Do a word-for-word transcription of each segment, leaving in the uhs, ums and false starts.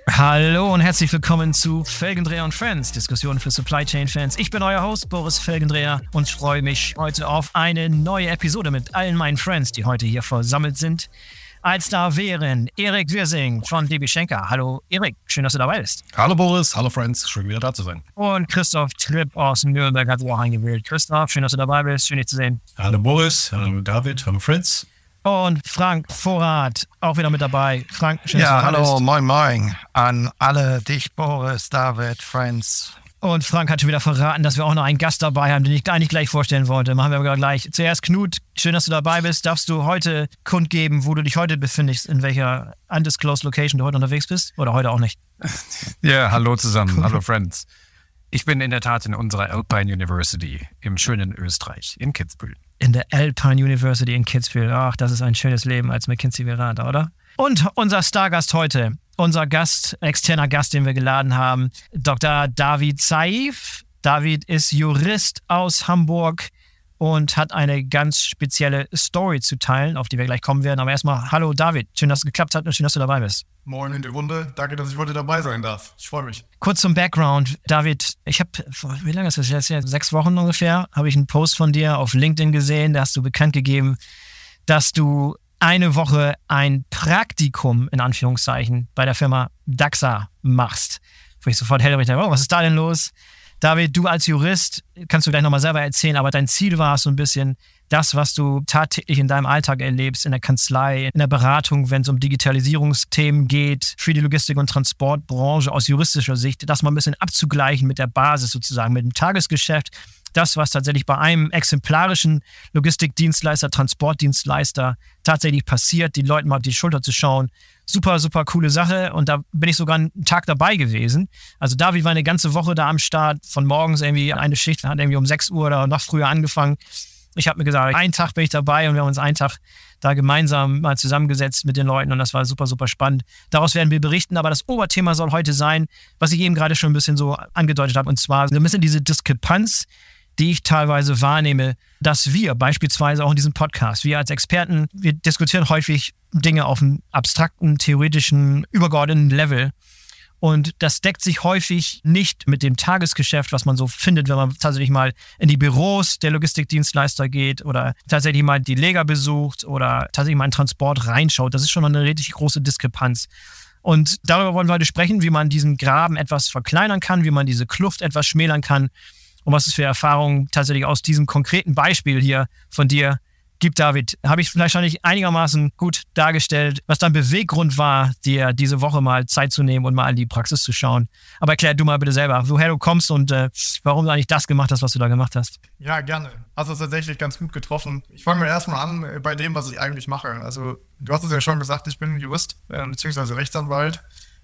Hallo und herzlich willkommen zu Felgendreher und Friends, Diskussionen für Supply Chain Fans. Ich bin euer Host Boris Felgendreher und freue mich heute auf eine neue Episode mit allen meinen Friends, die heute hier versammelt sind. Als da wären Erik Wirsing von D B Schenker. Hallo Erik, schön, dass du dabei bist. Hallo Boris, hallo Friends, schön wieder da zu sein. Und Christoph Tripp aus Nürnberg hat sich auch eingewählt. Christoph, schön, dass du dabei bist, schön dich zu sehen. Hallo Boris, hallo David, hallo Friends. Und Frank Vorrat, auch wieder mit dabei. Frank, schön, ja, dass du dabei bist. Ja, hallo, moin moin an alle, dich, Boris, David, Friends. Und Frank hat schon wieder verraten, dass wir auch noch einen Gast dabei haben, den ich gar nicht gleich vorstellen wollte. Machen wir aber gleich. Zuerst Knut, schön, dass du dabei bist. Darfst du heute kundgeben, wo du dich heute befindest, in welcher undisclosed Location du heute unterwegs bist? Oder heute auch nicht? Ja, hallo zusammen, hallo Friends. Ich bin in der Tat in unserer Alpine University im schönen Österreich, in Kitzbühel. In der Alpine University in Kitzbühel. Ach, das ist ein schönes Leben als McKinsey-Berater, oder? Und unser Stargast heute, unser Gast, externer Gast, den wir geladen haben, Doktor David Saif. David ist Jurist aus Hamburg und hat eine ganz spezielle Story zu teilen, auf die wir gleich kommen werden. Aber erstmal, hallo David, schön, dass es geklappt hat und schön, dass du dabei bist. Moin in die Runde, danke, dass ich heute dabei sein darf. Ich freue mich. Kurz zum Background. David, ich habe, wie lange ist das jetzt? Sechs Wochen ungefähr, habe ich einen Post von dir auf LinkedIn gesehen, da hast du bekannt gegeben, dass du eine Woche ein Praktikum, in Anführungszeichen, bei der Firma DAXA machst. Wo ich sofort hellhörig dachte, oh, was ist da denn los? David, du als Jurist, kannst du gleich nochmal selber erzählen, aber dein Ziel war so ein bisschen das, was du tagtäglich in deinem Alltag erlebst, in der Kanzlei, in der Beratung, wenn es um Digitalisierungsthemen geht, für die Logistik- und Transportbranche aus juristischer Sicht, das mal ein bisschen abzugleichen mit der Basis sozusagen, mit dem Tagesgeschäft. Das, was tatsächlich bei einem exemplarischen Logistikdienstleister, Transportdienstleister tatsächlich passiert, die Leuten mal auf die Schulter zu schauen. Super, super coole Sache und da bin ich sogar einen Tag dabei gewesen. Also David war eine ganze Woche da am Start, von morgens irgendwie eine Schicht, hat irgendwie um sechs Uhr oder noch früher angefangen. Ich habe mir gesagt, einen Tag bin ich dabei und wir haben uns einen Tag da gemeinsam mal zusammengesetzt mit den Leuten und das war super, super spannend. Daraus werden wir berichten, aber das Oberthema soll heute sein, was ich eben gerade schon ein bisschen so angedeutet habe, und zwar ein bisschen diese Diskrepanz, die ich teilweise wahrnehme, dass wir beispielsweise auch in diesem Podcast, wir als Experten, wir diskutieren häufig Dinge auf einem abstrakten, theoretischen, übergeordneten Level. Und das deckt sich häufig nicht mit dem Tagesgeschäft, was man so findet, wenn man tatsächlich mal in die Büros der Logistikdienstleister geht oder tatsächlich mal die Lega besucht oder tatsächlich mal in Transport reinschaut. Das ist schon eine richtig große Diskrepanz. Und darüber wollen wir heute sprechen, wie man diesen Graben etwas verkleinern kann, wie man diese Kluft etwas schmälern kann und was es für Erfahrungen tatsächlich aus diesem konkreten Beispiel hier von dir gibt, David. Habe ich vielleicht schon nicht einigermaßen gut dargestellt, was dein Beweggrund war, dir diese Woche mal Zeit zu nehmen und mal in die Praxis zu schauen. Aber erklär du mal bitte selber, woher du kommst und äh, warum du eigentlich das gemacht hast, was du da gemacht hast. Ja, gerne. Hast es tatsächlich ganz gut getroffen. Ich fange mir erstmal an bei dem, was ich eigentlich mache. Also du hast es ja schon gesagt, ich bin Jurist äh, bzw. Rechtsanwalt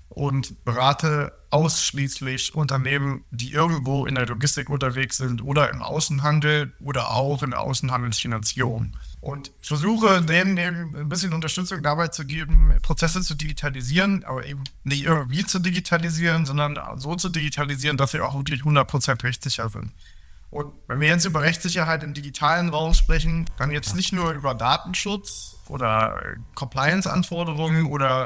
und berate ausschließlich Unternehmen, die irgendwo in der Logistik unterwegs sind oder im Außenhandel oder auch in der Außenhandelsfinanzierung. Und ich versuche denen eben ein bisschen Unterstützung dabei zu geben, Prozesse zu digitalisieren, aber eben nicht irgendwie zu digitalisieren, sondern so zu digitalisieren, dass sie auch wirklich hundert Prozent rechtssicher sind. Und wenn wir jetzt über Rechtssicherheit im digitalen Raum sprechen, dann jetzt nicht nur über Datenschutz oder Compliance-Anforderungen oder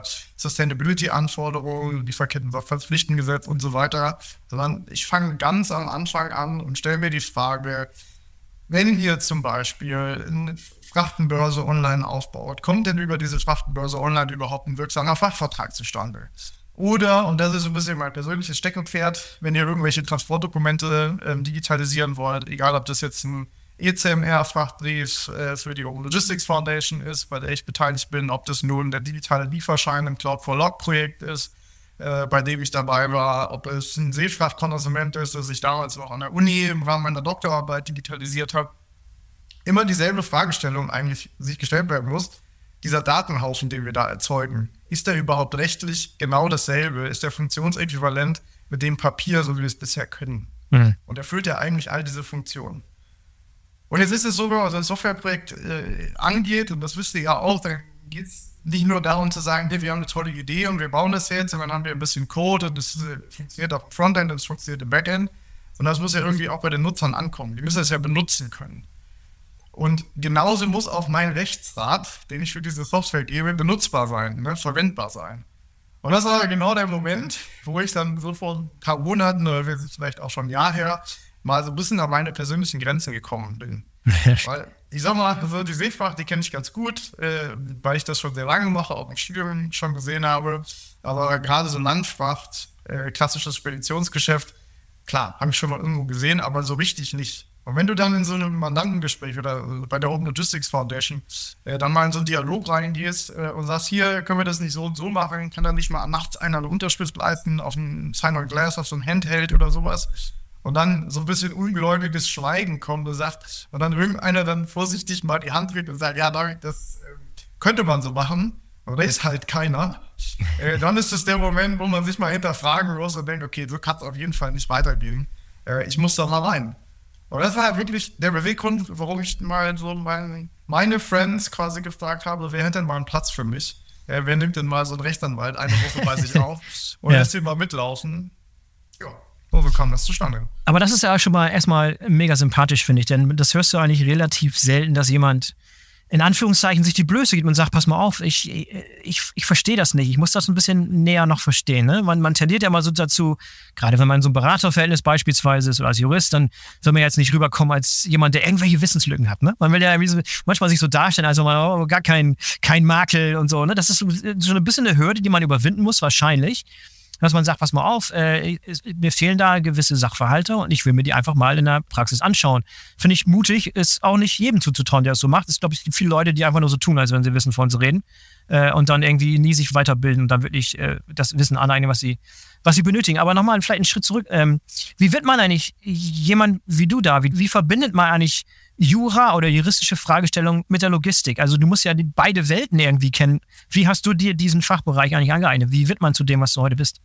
Sustainability-Anforderungen, Lieferketten-Sorgfaltspflichtengesetz und so weiter, sondern ich fange ganz am Anfang an und stelle mir die Frage, wenn ihr zum Beispiel eine Frachtenbörse online aufbaut, kommt denn über diese Frachtenbörse online überhaupt ein wirksamer Fachvertrag zustande? Oder, und das ist so ein bisschen mein persönliches Steckenpferd, wenn ihr irgendwelche Transportdokumente ähm, digitalisieren wollt, egal ob das jetzt ein E C M R-Frachtbrief äh, für die Open Logistics Foundation ist, bei der ich beteiligt bin, ob das nun der digitale Lieferschein im Cloud for Log-Projekt ist, äh, bei dem ich dabei war, ob es ein Seefrachtkonnoissement ist, das ich damals auch an der Uni im Rahmen meiner Doktorarbeit digitalisiert habe. Immer dieselbe Fragestellung eigentlich sich gestellt werden muss. Dieser Datenhaufen, den wir da erzeugen, ist der überhaupt rechtlich genau dasselbe? Ist der funktionsäquivalent mit dem Papier, so wie wir es bisher können? Mhm. Und erfüllt ja eigentlich all diese Funktionen. Und jetzt ist es so, wenn man so ein Softwareprojekt äh, angeht, und das wisst ihr ja auch, dann geht es nicht nur darum zu sagen, hey, wir haben eine tolle Idee und wir bauen das jetzt, und dann haben wir ein bisschen Code und das äh, funktioniert auf dem Frontend und es funktioniert im Backend. Und das muss ja irgendwie auch bei den Nutzern ankommen. Die müssen das ja benutzen können. Und genauso muss auch mein Rechtsrat, den ich für diese Software gebe, benutzbar sein, ne, verwendbar sein. Und das war genau der Moment, wo ich dann so vor ein paar Monaten, oder vielleicht auch schon ein Jahr her, mal so ein bisschen an meine persönlichen Grenzen gekommen bin. Weil, ich sag mal, so die Seefracht, die kenne ich ganz gut, äh, weil ich das schon sehr lange mache, auch im Studium schon gesehen habe. Aber gerade so Landfracht, äh, klassisches Speditionsgeschäft, klar, habe ich schon mal irgendwo gesehen, aber so richtig nicht. Und wenn du dann in so einem Mandantengespräch oder bei der Open Logistics Foundation äh, dann mal in so einen Dialog reingehst äh, und sagst, hier können wir das nicht so und so machen, kann dann nicht mal nachts einer eine Unterschrift leisten auf ein Sign on Glass, auf so ein Handheld oder sowas. Und dann so ein bisschen ungläubiges Schweigen kommt und sagt, und dann irgendeiner dann vorsichtig mal die Hand dreht und sagt, ja, das äh, könnte man so machen, aber da ist halt keiner. äh, dann ist es der Moment, wo man sich mal hinterfragen muss und denkt, okay, so kann es auf jeden Fall nicht weitergehen. Äh, ich muss da mal rein. Und das war halt wirklich der Beweggrund, warum ich mal so mein, meine Friends quasi gefragt habe, wer hätte denn mal einen Platz für mich? Ja, wer nimmt denn mal so einen Rechtsanwalt eine Woche bei sich auf und ja. lässt ihn mal mitlaufen? Ja, so kam das zustande. Aber das ist ja schon mal erstmal mega sympathisch, finde ich, denn das hörst du eigentlich relativ selten, dass jemand in Anführungszeichen sich die Blöße gibt und sagt, pass mal auf, ich, ich, ich verstehe das nicht, ich muss das ein bisschen näher noch verstehen. Ne? Man, man tendiert ja mal so dazu, gerade wenn man in so einem Beraterverhältnis beispielsweise ist oder als Jurist, dann soll man jetzt nicht rüberkommen als jemand, der irgendwelche Wissenslücken hat. Ne? Man will ja irgendwie so, manchmal sich so darstellen, als man oh, gar kein, kein Makel und so. Ne? Das ist so ein bisschen eine Hürde, die man überwinden muss, wahrscheinlich. Dass man sagt, pass mal auf, äh, mir fehlen da gewisse Sachverhalte und ich will mir die einfach mal in der Praxis anschauen. Finde ich mutig, ist auch nicht jedem zuzutrauen, der es so macht. Es glaube ich, gibt viele Leute, die einfach nur so tun, als wenn sie wissen, von sie reden äh, und dann irgendwie nie sich weiterbilden und dann wirklich äh, das Wissen aneignen, was sie, was sie benötigen. Aber nochmal vielleicht einen Schritt zurück. Ähm, wie wird man eigentlich jemand wie du, David, wie verbindet man eigentlich Jura oder juristische Fragestellungen mit der Logistik? Also du musst ja die, beide Welten irgendwie kennen. Wie hast du dir diesen Fachbereich eigentlich angeeignet? Wie wird man zu dem, was du heute bist?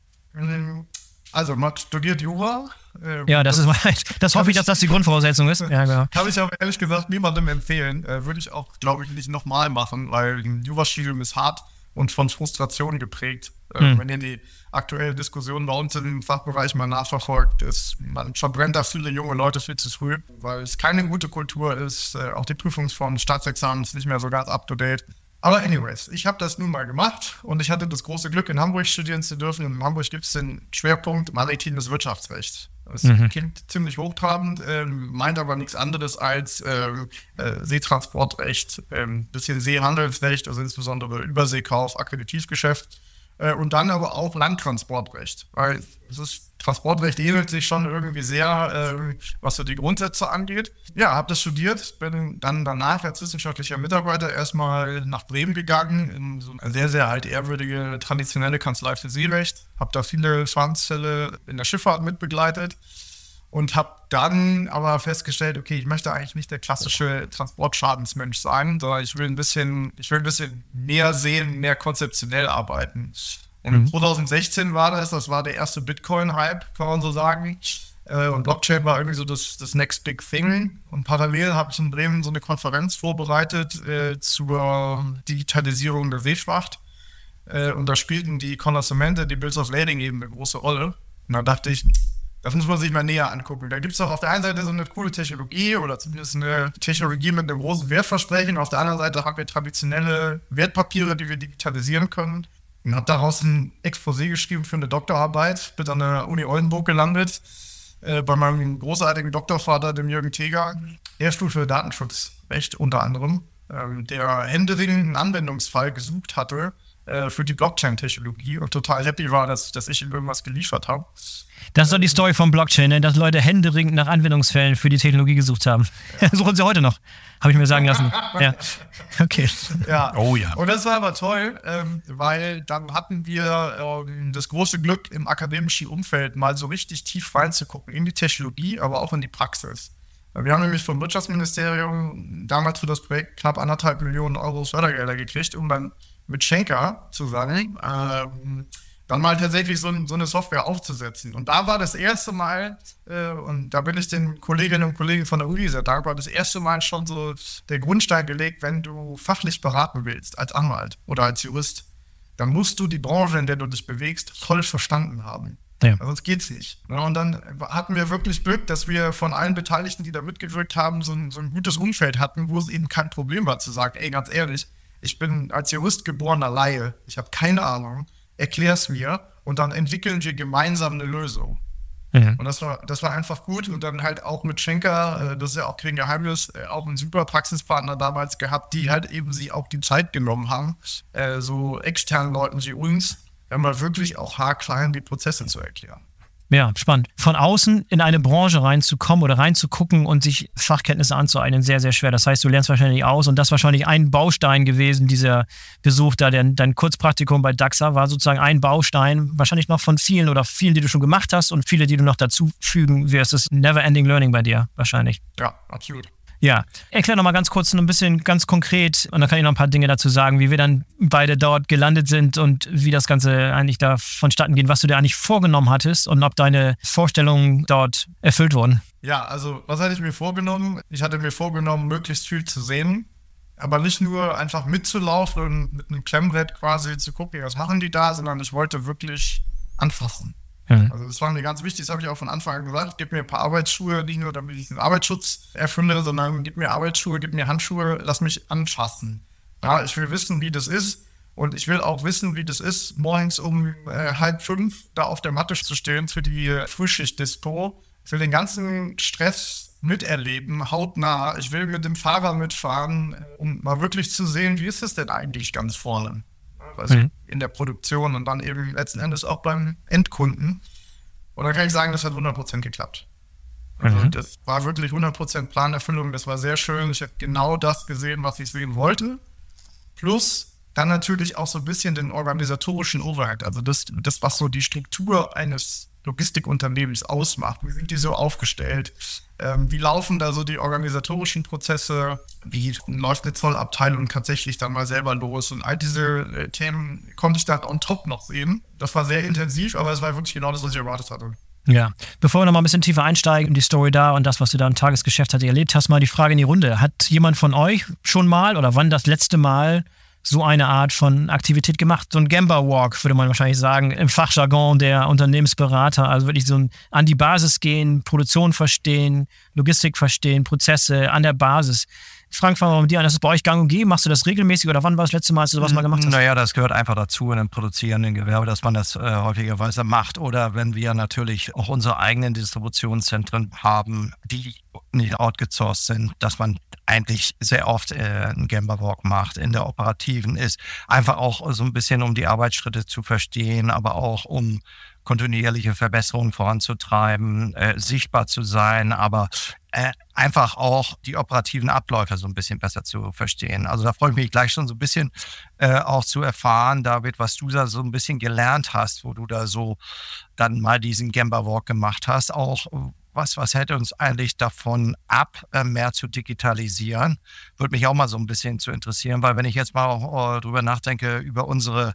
Also man studiert Jura. Äh, ja, das, das ist das hoffe ich, dass das die Grundvoraussetzung ist. Ja, genau. Kann ich aber ehrlich gesagt niemandem empfehlen. Äh, würde ich auch, glaube ich, nicht nochmal machen, weil ein Jurastudium ist hart und von Frustration geprägt. Äh, hm. Wenn ihr die aktuelle Diskussion bei uns im Fachbereich mal nachverfolgt, ist, man verbrennt da viele junge Leute viel zu früh, weil es keine gute Kultur ist. Äh, auch die Prüfungsform des Staatsexamens ist nicht mehr so ganz up-to-date. Aber anyways, ich habe das nun mal gemacht und ich hatte das große Glück, in Hamburg studieren zu dürfen. In Hamburg gibt es den Schwerpunkt maritimes Wirtschaftsrecht. Das mhm. klingt ziemlich hochtrabend, äh, meint aber nichts anderes als äh, äh, Seetransportrecht, äh, bisschen Seehandelsrecht, also insbesondere Überseekauf, Akkreditivgeschäft äh, und dann aber auch Landtransportrecht. Weil es ist Transportrecht ähnelt sich schon irgendwie sehr, äh, was so die Grundsätze angeht. Ja, habe das studiert, bin dann danach als wissenschaftlicher Mitarbeiter erstmal nach Bremen gegangen, in so eine sehr, sehr halt ehrwürdige, traditionelle Kanzlei für Seerecht. Habe da viele Schadensfälle in der Schifffahrt mitbegleitet und habe dann aber festgestellt, okay, ich möchte eigentlich nicht der klassische Transportschadensmensch sein, sondern ich will ein bisschen, ich will ein bisschen mehr sehen, mehr konzeptionell arbeiten. Und mhm. zwanzig sechzehn war das, das war der erste Bitcoin-Hype, kann man so sagen. Äh, und Blockchain war irgendwie so das, das Next Big Thing. Und parallel habe ich in Bremen so eine Konferenz vorbereitet äh, zur Digitalisierung der Seefracht. Äh, und da spielten die Konnoissemente, die Bills of Lading eben eine große Rolle. Und da dachte ich, das muss man sich mal näher angucken. Da gibt es doch auf der einen Seite so eine coole Technologie oder zumindest eine Technologie mit einem großen Wertversprechen. Auf der anderen Seite haben wir traditionelle Wertpapiere, die wir digitalisieren können. Und habe daraus ein Exposé geschrieben für eine Doktorarbeit, bin an der Uni Oldenburg gelandet, äh, bei meinem großartigen Doktorvater, dem Jürgen Teger, Lehrstuhl für Datenschutzrecht unter anderem, äh, der händeringend einen Anwendungsfall gesucht hatte äh, für die Blockchain-Technologie und total happy war, dass, dass ich ihm irgendwas geliefert habe. Das ist doch die Story vom Blockchain, ne? Dass Leute händeringend nach Anwendungsfällen für die Technologie gesucht haben. Ja. Suchen sie heute noch, habe ich mir sagen lassen. Ja. Okay. Ja. Oh ja. Und das war aber toll, ähm, weil dann hatten wir ähm, das große Glück, im akademischen Umfeld mal so richtig tief reinzugucken in die Technologie, aber auch in die Praxis. Wir haben nämlich vom Wirtschaftsministerium damals für das Projekt knapp anderthalb Millionen Euro Fördergelder gekriegt, um dann mit Schenker zu sagen, ähm, dann mal tatsächlich so, so eine Software aufzusetzen. Und da war das erste Mal, äh, und da bin ich den Kolleginnen und Kollegen von der Uni sehr dankbar, das erste Mal schon so der Grundstein gelegt, wenn du fachlich beraten willst, als Anwalt oder als Jurist, dann musst du die Branche, in der du dich bewegst, voll verstanden haben. Ja. Sonst geht's nicht. Und dann hatten wir wirklich Glück, dass wir von allen Beteiligten, die da mitgewirkt haben, so ein, so ein gutes Umfeld hatten, wo es eben kein Problem war zu sagen, ey, ganz ehrlich, ich bin als Jurist geborener Laie, ich habe keine Ahnung, erklär es mir und dann entwickeln wir gemeinsam eine Lösung. Mhm. Und das war, das war einfach gut. Und dann halt auch mit Schenker, äh, das ist ja auch kein Geheimnis, äh, auch einen super Praxispartner damals gehabt, die halt eben sich auch die Zeit genommen haben, äh, so externen Leuten wie uns, dann mal wirklich auch haarklein die Prozesse zu erklären. Ja, spannend. Von außen in eine Branche reinzukommen oder reinzugucken und sich Fachkenntnisse anzueignen, sehr, sehr schwer. Das heißt, du lernst wahrscheinlich aus und das ist wahrscheinlich ein Baustein gewesen, dieser Besuch da, dein, dein Kurzpraktikum bei D A X A war sozusagen ein Baustein, wahrscheinlich noch von vielen oder vielen, die du schon gemacht hast und viele, die du noch dazu fügen wirst. Das ist Never-Ending Learning bei dir wahrscheinlich. Ja, absolut. Ja, erklär noch mal ganz kurz ein bisschen ganz konkret und dann kann ich noch ein paar Dinge dazu sagen, wie wir dann beide dort gelandet sind und wie das Ganze eigentlich da vonstatten geht, was du dir eigentlich vorgenommen hattest und ob deine Vorstellungen dort erfüllt wurden. Ja, also was hatte ich mir vorgenommen? Ich hatte mir vorgenommen, möglichst viel zu sehen, aber nicht nur einfach mitzulaufen und mit einem Klemmbrett quasi zu gucken, was machen die da, sondern ich wollte wirklich anfassen. Also das war mir ganz wichtig, das habe ich auch von Anfang an gesagt, gib mir ein paar Arbeitsschuhe, nicht nur damit ich den Arbeitsschutz erfülle, sondern gib mir Arbeitsschuhe, gib mir Handschuhe, lass mich anfassen. Ja, ich will wissen, wie das ist und ich will auch wissen, wie das ist, morgens um äh, halb fünf da auf der Matte zu stehen für die äh, Frühschicht-Dispo. Ich will den ganzen Stress miterleben, hautnah. Ich will mit dem Fahrer mitfahren, äh, um mal wirklich zu sehen, wie ist es denn eigentlich ganz vorne. Also mhm. in der Produktion und dann eben letzten Endes auch beim Endkunden. Und dann kann ich sagen, das hat hundert Prozent geklappt. Also mhm. das war wirklich hundert Prozent Planerfüllung, das war sehr schön. Ich habe genau das gesehen, was ich sehen wollte. Plus dann natürlich auch so ein bisschen den organisatorischen Overhead, also das, das was so die Struktur eines Logistikunternehmens ausmacht. Wie sind die so aufgestellt? Ähm, wie laufen da so die organisatorischen Prozesse? Wie läuft eine Zollabteilung tatsächlich dann mal selber los? Und all diese äh, Themen konnte ich dann on top noch sehen. Das war sehr intensiv, aber es war wirklich genau das, was ich erwartet hatte. Ja, bevor wir noch mal ein bisschen tiefer einsteigen in die Story da und das, was du da im Tagesgeschäft hatte erlebt hast, mal die Frage in die Runde. Hat jemand von euch schon mal oder wann das letzte Mal so eine Art von Aktivität gemacht? So ein Gemba-Walk, würde man wahrscheinlich sagen, im Fachjargon der Unternehmensberater. Also wirklich so ein an die Basis gehen, Produktion verstehen, Logistik verstehen, Prozesse an der Basis. Frank, fangen wir mal mit dir an. Das ist bei euch gang und gäbe. Machst du das regelmäßig oder wann war das letzte Mal, als du sowas mal gemacht hast? Naja, das gehört einfach dazu in einem produzierenden Gewerbe, dass man das äh, häufigerweise macht. Oder wenn wir natürlich auch unsere eigenen Distributionszentren haben, die nicht outgesourced sind, dass man eigentlich sehr oft äh, einen Gemba-Walk macht, in der operativen ist. Einfach auch so ein bisschen, um die Arbeitsschritte zu verstehen, aber auch um kontinuierliche Verbesserungen voranzutreiben, äh, sichtbar zu sein, aber äh, einfach auch die operativen Abläufe so ein bisschen besser zu verstehen. Also da freue ich mich gleich schon so ein bisschen äh, auch zu erfahren, David, was du da so ein bisschen gelernt hast, wo du da so dann mal diesen Gemba-Walk gemacht hast, auch Was, was hält uns eigentlich davon ab, mehr zu digitalisieren? Würde mich auch mal so ein bisschen zu interessieren, weil wenn ich jetzt mal auch drüber nachdenke, über unsere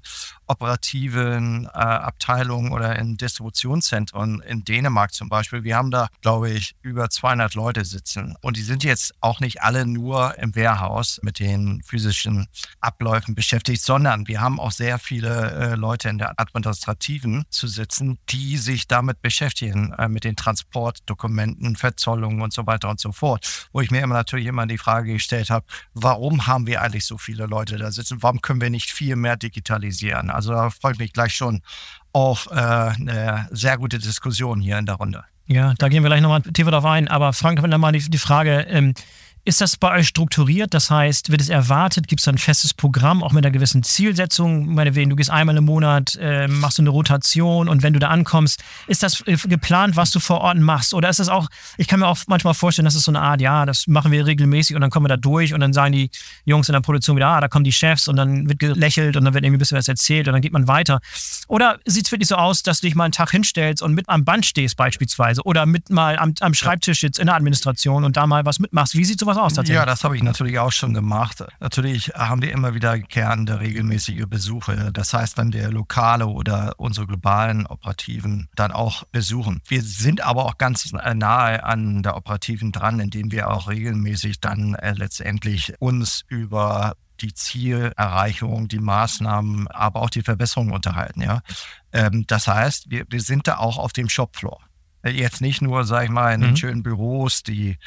operativen äh, Abteilungen oder in Distributionszentren in Dänemark zum Beispiel, wir haben da, glaube ich, über zweihundert Leute sitzen und die sind jetzt auch nicht alle nur im Warehouse mit den physischen Abläufen beschäftigt, sondern wir haben auch sehr viele äh, Leute in der Administrativen zu sitzen, die sich damit beschäftigen, äh, mit den Transport Dokumenten, Verzollungen und so weiter und so fort. Wo ich mir immer natürlich immer die Frage gestellt habe, warum haben wir eigentlich so viele Leute da sitzen? Warum können wir nicht viel mehr digitalisieren? Also da freue ich mich gleich schon auf äh, eine sehr gute Diskussion hier in der Runde. Ja, da gehen wir gleich nochmal tiefer drauf ein. Aber Frank, dann mal die, die Frage, ähm, ist das bei euch strukturiert? Das heißt, wird es erwartet? Gibt es da ein festes Programm, auch mit einer gewissen Zielsetzung? Meinetwegen, du gehst einmal im Monat, äh, machst du eine Rotation und wenn du da ankommst, ist das äh, geplant, was du vor Ort machst? Oder ist das auch, ich kann mir auch manchmal vorstellen, das ist so eine Art, ja, das machen wir regelmäßig und dann kommen wir da durch und dann sagen die Jungs in der Produktion wieder, ah, da kommen die Chefs und dann wird gelächelt und dann wird irgendwie ein bisschen was erzählt und dann geht man weiter. Oder sieht es wirklich so aus, dass du dich mal einen Tag hinstellst und mit am Band stehst beispielsweise oder mit mal am, am Schreibtisch sitzt in der Administration und da mal was mitmachst? Wie sieht sowas aus tatsächlich? Ja, das habe ich natürlich auch schon gemacht. Natürlich haben wir immer wiederkehrende regelmäßige Besuche. Das heißt, wenn wir lokale oder unsere globalen Operativen dann auch besuchen. Wir sind aber auch ganz nahe an der Operativen dran, indem wir auch regelmäßig dann äh, letztendlich uns über die Zielerreichung, die Maßnahmen, aber auch die Verbesserungen unterhalten. Ja? Ähm, das heißt, wir, wir sind da auch auf dem Shopfloor. Jetzt nicht nur, sag ich mal, in den mhm. schönen Büros, die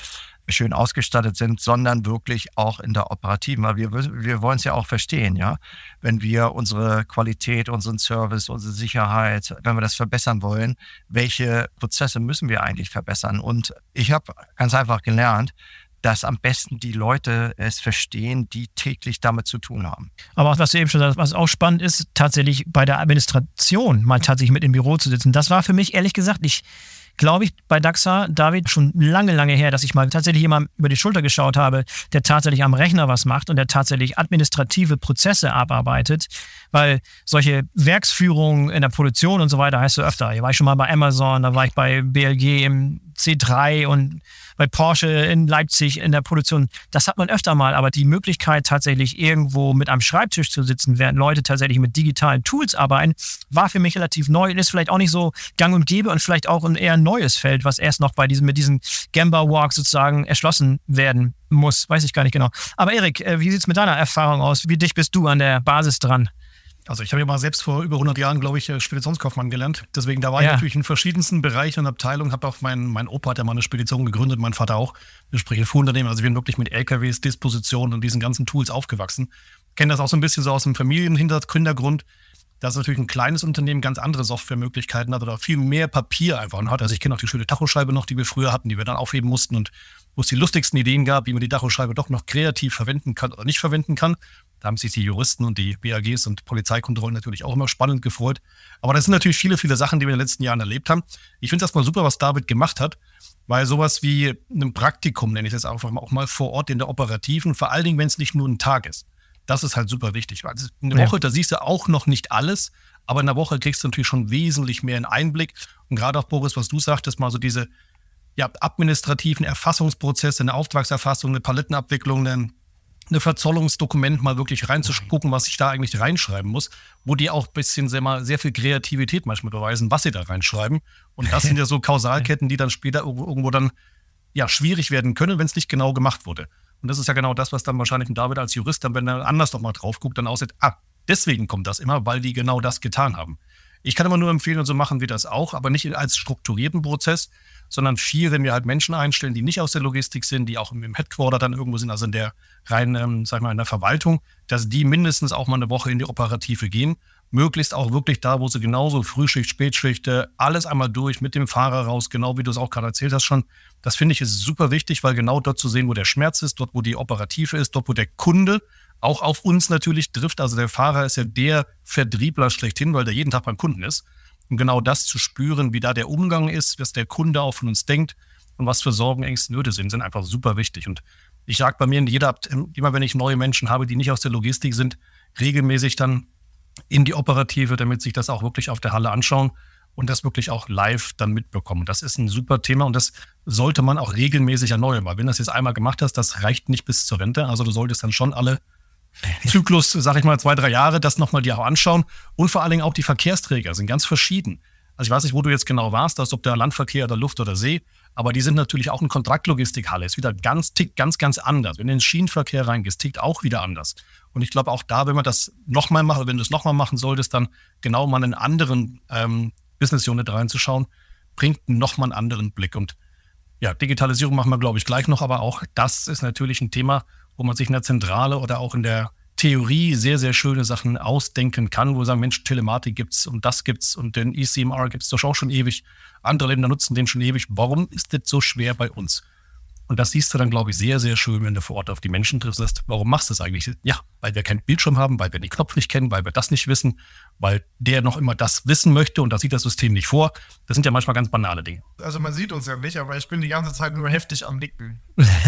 schön ausgestattet sind, sondern wirklich auch in der operativen. Weil wir, wir wollen es ja auch verstehen, ja. Wenn wir unsere Qualität, unseren Service, unsere Sicherheit, wenn wir das verbessern wollen, welche Prozesse müssen wir eigentlich verbessern? Und ich habe ganz einfach gelernt, dass am besten die Leute es verstehen, die täglich damit zu tun haben. Aber auch, was du eben schon sagst, was auch spannend ist, tatsächlich bei der Administration mal tatsächlich mit im Büro zu sitzen. Das war für mich, ehrlich gesagt, ich glaube ich, bei Daxa, David, schon lange, lange her, dass ich mal tatsächlich jemand über die Schulter geschaut habe, der tatsächlich am Rechner was macht und der tatsächlich administrative Prozesse abarbeitet, weil solche Werksführungen in der Produktion und so weiter heißt du öfter. Hier war ich schon mal bei Amazon, da war ich bei B L G im C drei und bei Porsche in Leipzig in der Produktion. Das hat man öfter mal, aber die Möglichkeit tatsächlich irgendwo mit am Schreibtisch zu sitzen, während Leute tatsächlich mit digitalen Tools arbeiten, war für mich relativ neu und ist vielleicht auch nicht so gang und gäbe und vielleicht auch ein eher neues Feld, was erst noch bei diesem, mit diesen Gemba Walk sozusagen erschlossen werden muss. Weiß ich gar nicht genau. Aber Erik, wie sieht es mit deiner Erfahrung aus? Wie dicht bist du an der Basis dran? Also ich habe ja mal selbst vor über hundert Jahren, glaube ich, Speditionskaufmann gelernt. Deswegen, da war Ja. ich natürlich in verschiedensten Bereichen und Abteilungen. Habe auch mein, mein Opa hat ja mal eine Spedition gegründet, mein Vater auch. Wir sprechen Fuhrunternehmen. Also wir sind wirklich mit L K Ws, Dispositionen und diesen ganzen Tools aufgewachsen. Kennen das auch so ein bisschen so aus dem Familienhintergrund, dass natürlich ein kleines Unternehmen ganz andere Softwaremöglichkeiten hat oder viel mehr Papier einfach hat. Also ich kenne auch die schöne Tachoschreibe noch, die wir früher hatten, die wir dann aufheben mussten und wo es die lustigsten Ideen gab, wie man die Tachoschreibe doch noch kreativ verwenden kann oder nicht verwenden kann. Da haben sich die Juristen und die B A Gs und Polizeikontrollen natürlich auch immer spannend gefreut. Aber das sind natürlich viele, viele Sachen, die wir in den letzten Jahren erlebt haben. Ich finde das mal super, was David gemacht hat, weil sowas wie ein Praktikum, nenne ich das einfach mal, auch mal vor Ort in der Operativen, vor allen Dingen, wenn es nicht nur ein Tag ist. Das ist halt super wichtig. Also eine Woche, ja. Da siehst du auch noch nicht alles, aber in der Woche kriegst du natürlich schon wesentlich mehr einen Einblick. Und gerade auch, Boris, was du sagtest, mal so diese ja, administrativen Erfassungsprozesse, eine Auftragserfassung, eine Palettenabwicklung, eine eine Verzollungsdokument mal wirklich reinzugucken, was ich da eigentlich reinschreiben muss, wo die auch ein bisschen sehr, mal, sehr viel Kreativität manchmal beweisen, was sie da reinschreiben. Und das sind ja so Kausalketten, die dann später irgendwo dann ja schwierig werden können, wenn es nicht genau gemacht wurde. Und das ist ja genau das, was dann wahrscheinlich ein David als Jurist dann, wenn er anders noch mal drauf guckt, dann aussieht, ah, deswegen kommt das immer, weil die genau das getan haben. Ich kann immer nur empfehlen, und so machen wir das auch, aber nicht als strukturierten Prozess, sondern viel, wenn wir halt Menschen einstellen, die nicht aus der Logistik sind, die auch im Headquarter dann irgendwo sind, also in der rein, ähm, sag ich mal, in der Verwaltung, dass die mindestens auch mal eine Woche in die Operative gehen, möglichst auch wirklich da, wo sie genauso Frühschicht, Spätschicht, äh, alles einmal durch, mit dem Fahrer raus, genau wie du es auch gerade erzählt hast schon. Das finde ich ist super wichtig, weil genau dort zu sehen, wo der Schmerz ist, dort, wo die Operative ist, dort, wo der Kunde auch auf uns natürlich trifft. Also der Fahrer ist ja der Vertriebler schlechthin, weil der jeden Tag beim Kunden ist. Um genau das zu spüren, wie da der Umgang ist, was der Kunde auch von uns denkt und was für Sorgen, Ängste, Nöte sind, sind einfach super wichtig. Und ich sage bei mir in jeder, immer wenn ich neue Menschen habe, die nicht aus der Logistik sind, regelmäßig dann in die Operative, damit sich das auch wirklich auf der Halle anschauen und das wirklich auch live dann mitbekommen. Das ist ein super Thema und das sollte man auch regelmäßig erneuern, weil wenn du das jetzt einmal gemacht hast, das reicht nicht bis zur Rente. Also du solltest dann schon alle Zyklus, sag ich mal, zwei, drei Jahre, das nochmal dir auch anschauen. Und vor allen Dingen auch die Verkehrsträger sind ganz verschieden. Also ich weiß nicht, wo du jetzt genau warst, also ob der Landverkehr oder Luft oder See, aber die sind natürlich auch eine Kontraktlogistikhalle. Ist wieder ganz, tickt ganz, ganz anders. Wenn du in den Schienenverkehr reingehst, tickt auch wieder anders. Und ich glaube auch da, wenn man das nochmal macht, wenn du es nochmal machen solltest, dann genau mal einen anderen ähm, Business Unit reinzuschauen, bringt nochmal einen anderen Blick. Und ja, Digitalisierung machen wir, glaube ich, gleich noch, aber auch das ist natürlich ein Thema, wo man sich in der Zentrale oder auch in der Theorie sehr, sehr schöne Sachen ausdenken kann, wo wir sagen, Mensch, Telematik gibt's und das gibt's und den E C M R gibt's doch auch schon ewig. Andere Länder nutzen den schon ewig. Warum ist das so schwer bei uns? Und das siehst du dann, glaube ich, sehr, sehr schön, wenn du vor Ort auf die Menschen triffst. Sagst, warum machst du das eigentlich? Ja, weil wir keinen Bildschirm haben, weil wir den Knopf nicht kennen, weil wir das nicht wissen, weil der noch immer das wissen möchte und das sieht das System nicht vor. Das sind ja manchmal ganz banale Dinge. Also man sieht uns ja nicht, aber ich bin die ganze Zeit nur heftig am Nicken.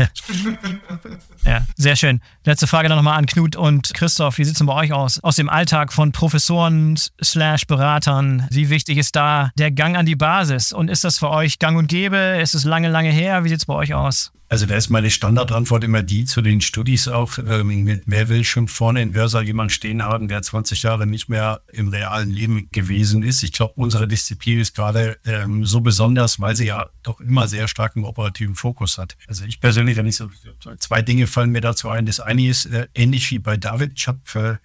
Ja, sehr schön. Letzte Frage dann nochmal an Knut und Christoph. Wie sieht es denn bei euch aus? Aus dem Alltag von Professoren slash Beratern. Wie wichtig ist da der Gang an die Basis? Und ist das für euch gang und gäbe? Ist es lange, lange her? Wie sieht es bei euch aus? Also da ist meine Standardantwort immer die zu den Studis auch, ähm, wer will schon vorne in Versa jemand stehen haben, der zwanzig Jahre nicht mehr im realen Leben gewesen ist. Ich glaube, unsere Disziplin ist gerade ähm, so besonders, weil sie ja doch immer sehr starken operativen Fokus hat. Also ich persönlich, wenn ich so, zwei Dinge fallen mir dazu ein. Das eine ist äh, ähnlich wie bei David. Ich habe äh,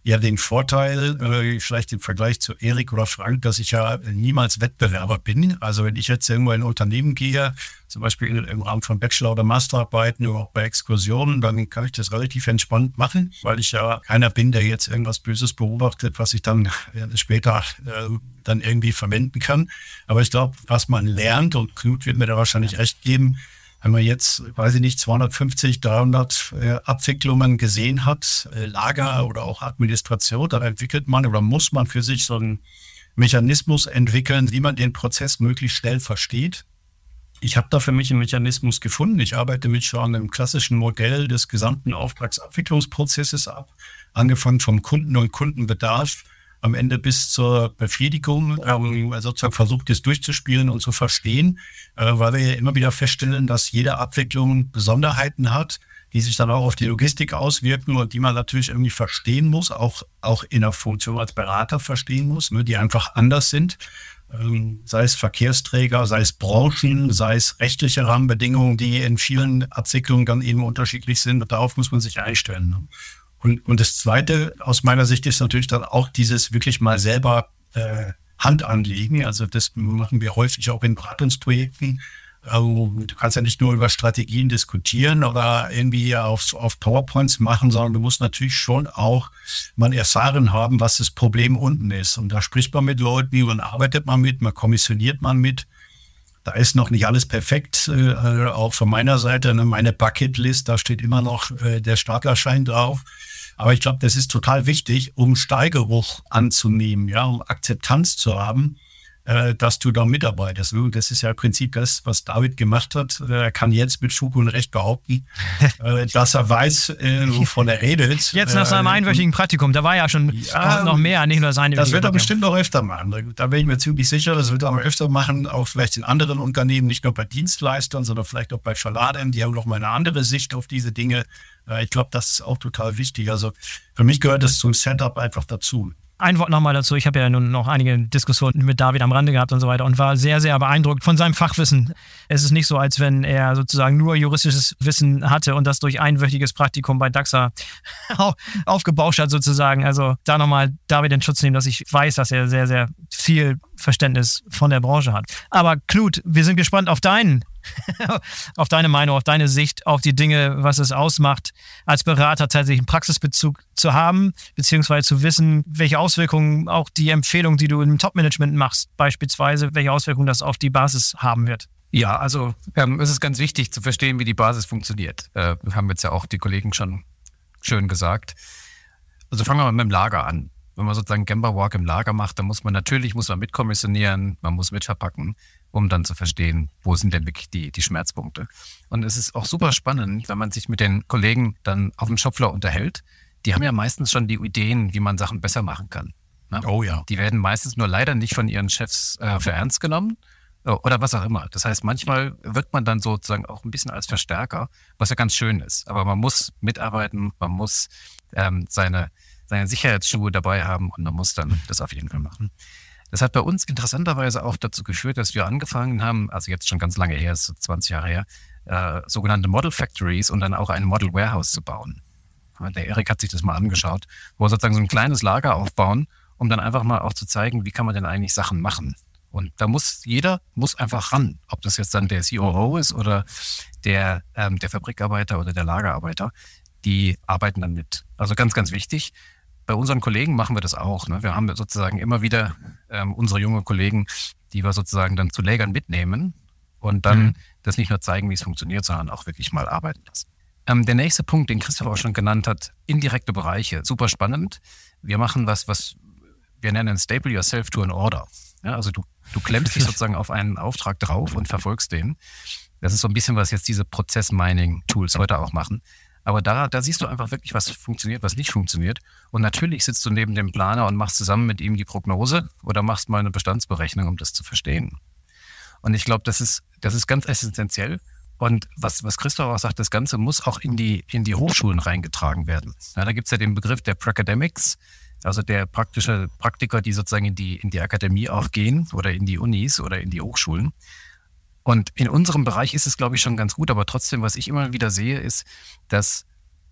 ja den Vorteil, äh, vielleicht im Vergleich zu Erik oder Frank, dass ich ja niemals Wettbewerber bin. Also wenn ich jetzt irgendwo in ein Unternehmen gehe, zum Beispiel im Rahmen von Bachelor- oder Masterarbeiten oder auch bei Exkursionen, dann kann ich das relativ entspannt machen, weil ich ja keiner bin, der jetzt irgendwas Böses beobachtet, was ich dann äh, später äh, dann irgendwie verwenden kann. Aber ich glaube, was man lernt, und Knut wird mir da wahrscheinlich recht geben, wenn man jetzt, weiß ich nicht, zweihundertfünfzig, dreihundert äh, Abwicklungen gesehen hat, äh, Lager oder auch Administration, dann entwickelt man oder muss man für sich so einen Mechanismus entwickeln, wie man den Prozess möglichst schnell versteht. Ich habe da für mich einen Mechanismus gefunden. Ich arbeite mit schon einem klassischen Modell des gesamten Auftragsabwicklungsprozesses ab, angefangen vom Kunden und Kundenbedarf, am Ende bis zur Befriedigung, ähm, sozusagen versucht es durchzuspielen und zu verstehen, äh, weil wir ja immer wieder feststellen, dass jede Abwicklung Besonderheiten hat, die sich dann auch auf die Logistik auswirken und die man natürlich irgendwie verstehen muss, auch, auch in der Funktion als Berater verstehen muss, ne, die einfach anders sind. Ähm, sei es Verkehrsträger, sei es Branchen, sei es rechtliche Rahmenbedingungen, die in vielen Abwicklungen dann eben unterschiedlich sind. Und darauf muss man sich einstellen. Ne? Und, und das Zweite aus meiner Sicht ist natürlich dann auch dieses wirklich mal selber äh, Hand anlegen. Also das machen wir häufig auch in Beratungsprojekten. Also du kannst ja nicht nur über Strategien diskutieren oder irgendwie auf, auf PowerPoints machen, sondern du musst natürlich schon auch mal erfahren haben, was das Problem unten ist. Und da spricht man mit Leuten, und arbeitet man mit, man kommissioniert man mit. Da ist noch nicht alles perfekt, äh, auch von meiner Seite. Ne, meine Bucketlist, da steht immer noch äh, der Staplerschein drauf. Aber ich glaube, das ist total wichtig, um Steigeruch anzunehmen, ja, um Akzeptanz zu haben, äh, dass du da mitarbeitest. Das ist ja im Prinzip das, was David gemacht hat. Er kann jetzt mit Fug und Recht behaupten, äh, dass er weiß, äh, wovon er redet. Jetzt nach seinem einwöchigen Praktikum, da war ja schon ja, noch mehr, nicht nur seine. Das wird er bestimmt noch öfter machen. Da bin ich mir ziemlich sicher, das wird er noch öfter machen, auch vielleicht in anderen Unternehmen, nicht nur bei Dienstleistern, sondern vielleicht auch bei Verladern. Die haben noch mal eine andere Sicht auf diese Dinge. Ich glaube, das ist auch total wichtig. Also für mich gehört das zum Setup einfach dazu. Ein Wort nochmal dazu. Ich habe ja nun noch einige Diskussionen mit David am Rande gehabt und so weiter und war sehr, sehr beeindruckt von seinem Fachwissen. Es ist nicht so, als wenn er sozusagen nur juristisches Wissen hatte und das durch einwöchiges Praktikum bei DAXA aufgebauscht hat sozusagen. Also da nochmal David in Schutz nehmen, dass ich weiß, dass er sehr, sehr viel Verständnis von der Branche hat. Aber Knut, wir sind gespannt auf deinen auf deine Meinung, auf deine Sicht, auf die Dinge, was es ausmacht, als Berater tatsächlich einen Praxisbezug zu haben, beziehungsweise zu wissen, welche Auswirkungen auch die Empfehlung, die du im Top-Management machst, beispielsweise, welche Auswirkungen das auf die Basis haben wird. Ja, also ähm, es ist ganz wichtig zu verstehen, wie die Basis funktioniert. Äh, haben jetzt ja auch die Kollegen schon schön gesagt. Also fangen wir mal mit dem Lager an. Wenn man sozusagen Gemba Walk im Lager macht, dann muss man natürlich muss man mitkommissionieren, man muss mitverpacken, um dann zu verstehen, wo sind denn wirklich die, die Schmerzpunkte. Und es ist auch super spannend, wenn man sich mit den Kollegen dann auf dem Shopfloor unterhält. Die haben ja meistens schon die Ideen, wie man Sachen besser machen kann. Ne? Oh ja. Die werden meistens nur leider nicht von ihren Chefs äh, für ernst genommen oder was auch immer. Das heißt, manchmal wirkt man dann sozusagen auch ein bisschen als Verstärker, was ja ganz schön ist. Aber man muss mitarbeiten, man muss ähm, seine seine Sicherheitsschuhe dabei haben und man muss dann das auf jeden Fall machen. Das hat bei uns interessanterweise auch dazu geführt, dass wir angefangen haben, also jetzt schon ganz lange her, ist so zwanzig Jahre her, äh, sogenannte Model Factories und dann auch ein Model Warehouse zu bauen. Der Erik hat sich das mal angeschaut, wo wir sozusagen so ein kleines Lager aufbauen, um dann einfach mal auch zu zeigen, wie kann man denn eigentlich Sachen machen. Und da muss jeder muss einfach ran, ob das jetzt dann der C O O ist oder der, ähm, der Fabrikarbeiter oder der Lagerarbeiter, die arbeiten dann mit. Also ganz, ganz wichtig. Bei unseren Kollegen machen wir das auch. Ne? Wir haben sozusagen immer wieder ähm, unsere jungen Kollegen, die wir sozusagen dann zu Lägern mitnehmen und dann mhm. das nicht nur zeigen, wie es funktioniert, sondern auch wirklich mal arbeiten lassen. Ähm, der nächste Punkt, den Christoph auch schon genannt hat, indirekte Bereiche. Super spannend. Wir machen was, was wir nennen Staple Yourself to an Order. Ja, also du, du klemmst dich sozusagen auf einen Auftrag drauf und verfolgst den. Das ist so ein bisschen, was jetzt diese Prozess-Mining-Tools heute auch machen. Aber da, da siehst du einfach wirklich, was funktioniert, was nicht funktioniert. Und natürlich sitzt du neben dem Planer und machst zusammen mit ihm die Prognose oder machst mal eine Bestandsberechnung, um das zu verstehen. Und ich glaube, das ist, das ist ganz essentiell. Und was, was Christoph auch sagt, das Ganze muss auch in die, in die Hochschulen reingetragen werden. Ja, da gibt es ja den Begriff der Pracademics, also der praktische Praktiker, die sozusagen in die, in die Akademie auch gehen oder in die Unis oder in die Hochschulen. Und in unserem Bereich ist es, glaube ich, schon ganz gut. Aber trotzdem, was ich immer wieder sehe, ist, dass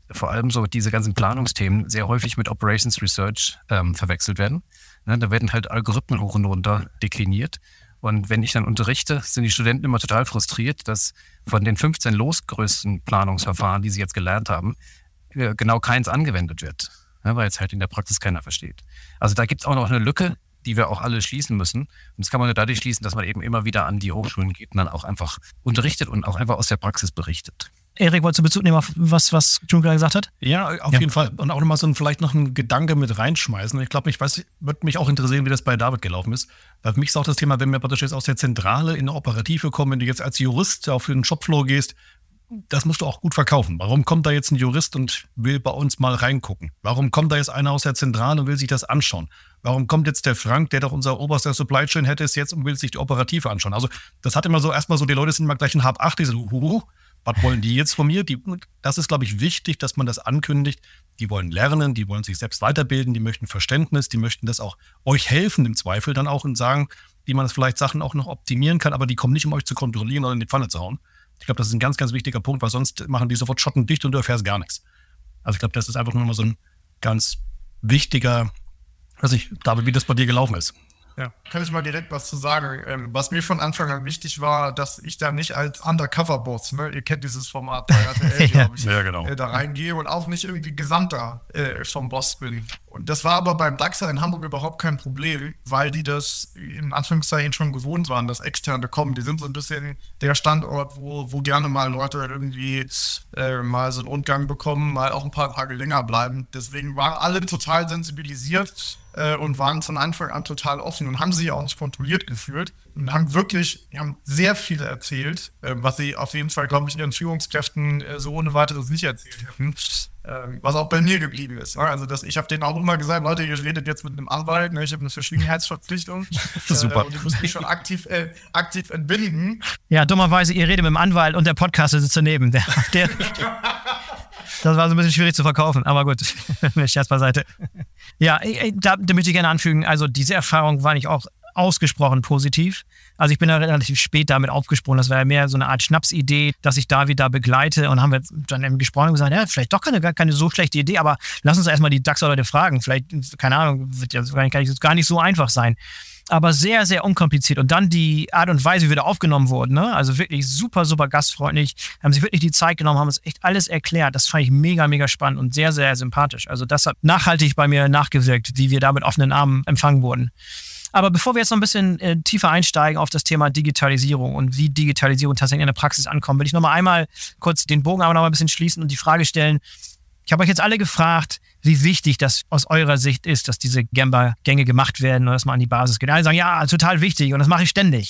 vor allem so diese ganzen Planungsthemen sehr häufig mit Operations Research ähm, verwechselt werden. Ne, da werden halt Algorithmen hoch und runter dekliniert. Und wenn ich dann unterrichte, sind die Studenten immer total frustriert, dass von den fünfzehn losgrößten Planungsverfahren, die sie jetzt gelernt haben, genau keins angewendet wird, ne, weil es halt in der Praxis keiner versteht. Also da gibt es auch noch eine Lücke, die wir auch alle schließen müssen. Und das kann man nur dadurch schließen, dass man eben immer wieder an die Hochschulen geht und dann auch einfach unterrichtet und auch einfach aus der Praxis berichtet. Erik, wolltest du Bezug nehmen auf was, was Jun gerade gesagt hat? Ja, auf Ja. jeden Fall. Und auch nochmal so ein, vielleicht noch einen Gedanke mit reinschmeißen. Ich glaube, ich weiß, würde mich auch interessieren, wie das bei David gelaufen ist. Weil für mich ist auch das Thema, wenn wir praktisch jetzt aus der Zentrale in eine Operative kommen, wenn du jetzt als Jurist auf den Shopfloor gehst, das musst du auch gut verkaufen. Warum kommt da jetzt ein Jurist und will bei uns mal reingucken? Warum kommt da jetzt einer aus der Zentrale und will sich das anschauen? Warum kommt jetzt der Frank, der doch unser oberster Supply Chain hätte, ist jetzt und will sich die Operative anschauen? Also das hat immer so, erstmal so, die Leute sind immer gleich in Hab acht, die so, huhu, was wollen die jetzt von mir? Die, das ist, glaube ich, wichtig, dass man das ankündigt. Die wollen lernen, die wollen sich selbst weiterbilden, die möchten Verständnis, die möchten das auch euch helfen im Zweifel dann auch und sagen, wie man das vielleicht Sachen auch noch optimieren kann, aber die kommen nicht, um euch zu kontrollieren oder in die Pfanne zu hauen. Ich glaube, das ist ein ganz, ganz wichtiger Punkt, weil sonst machen die sofort Schotten dicht und du erfährst gar nichts. Also ich glaube, das ist einfach nur mal so ein ganz wichtiger, weiß ich, David, wie das bei dir gelaufen ist. Ja, kann ich mal direkt was zu sagen. Ähm, was mir von Anfang an wichtig war, dass ich da nicht als Undercover-Boss, ne, ihr kennt dieses Format bei R T L, glaube ich, Ja, genau. äh, da reingehe und auch nicht irgendwie Gesandter äh, vom Boss bin. Und das war aber beim DAXer in Hamburg überhaupt kein Problem, weil die das in Anführungszeichen schon gewohnt waren, dass Externe kommen. Die sind so ein bisschen der Standort, wo, wo gerne mal Leute irgendwie äh, mal so einen Rundgang bekommen, mal auch ein paar Tage länger bleiben. Deswegen waren alle total sensibilisiert äh, und waren von Anfang an total offen und haben sich auch nicht kontrolliert gefühlt und haben wirklich, die haben sehr viel erzählt, äh, was sie auf jeden Fall, glaube ich, ihren Führungskräften äh, so ohne weiteres nicht erzählt hätten. Ähm, was auch bei mir geblieben ist. Ne? Also dass ich habe denen auch immer gesagt, Leute, ihr redet jetzt mit einem Anwalt, ne? Ich habe eine Verschwiegenheitsverpflichtung. Super. Äh, und ihr müsst mich schon aktiv, äh, aktiv entbinden. Ja, dummerweise, ihr redet mit dem Anwalt und der Podcaster sitzt daneben. Der, der, das war so ein bisschen schwierig zu verkaufen, aber gut, Scherz beiseite. Ja, da, da möchte ich gerne anfügen, also diese Erfahrung war nicht auch ausgesprochen positiv. Also ich bin da relativ spät damit aufgesprungen. Das war ja mehr so eine Art Schnapsidee, dass ich David da begleite und haben wir dann eben gesprochen und gesagt, ja, vielleicht doch keine, keine so schlechte Idee, aber lass uns erstmal die DAXer-Leute fragen. Vielleicht, keine Ahnung, wird ja gar nicht, gar nicht so einfach sein. Aber sehr, sehr unkompliziert. Und dann die Art und Weise, wie wir da aufgenommen wurden, ne? Also wirklich super, super gastfreundlich, haben sich wirklich die Zeit genommen, haben uns echt alles erklärt. Das fand ich mega, mega spannend und sehr, sehr sympathisch. Also das hat nachhaltig bei mir nachgewirkt, wie wir da mit offenen Armen empfangen wurden. Aber bevor wir jetzt noch ein bisschen äh, tiefer einsteigen auf das Thema Digitalisierung und wie Digitalisierung tatsächlich in der Praxis ankommt, will ich nochmal einmal kurz den Bogen aber noch mal ein bisschen schließen und die Frage stellen. Ich habe euch jetzt alle gefragt, wie wichtig das aus eurer Sicht ist, dass diese Gemba-Gänge gemacht werden und dass man an die Basis geht. Alle sagen, ja, total wichtig und das mache ich ständig.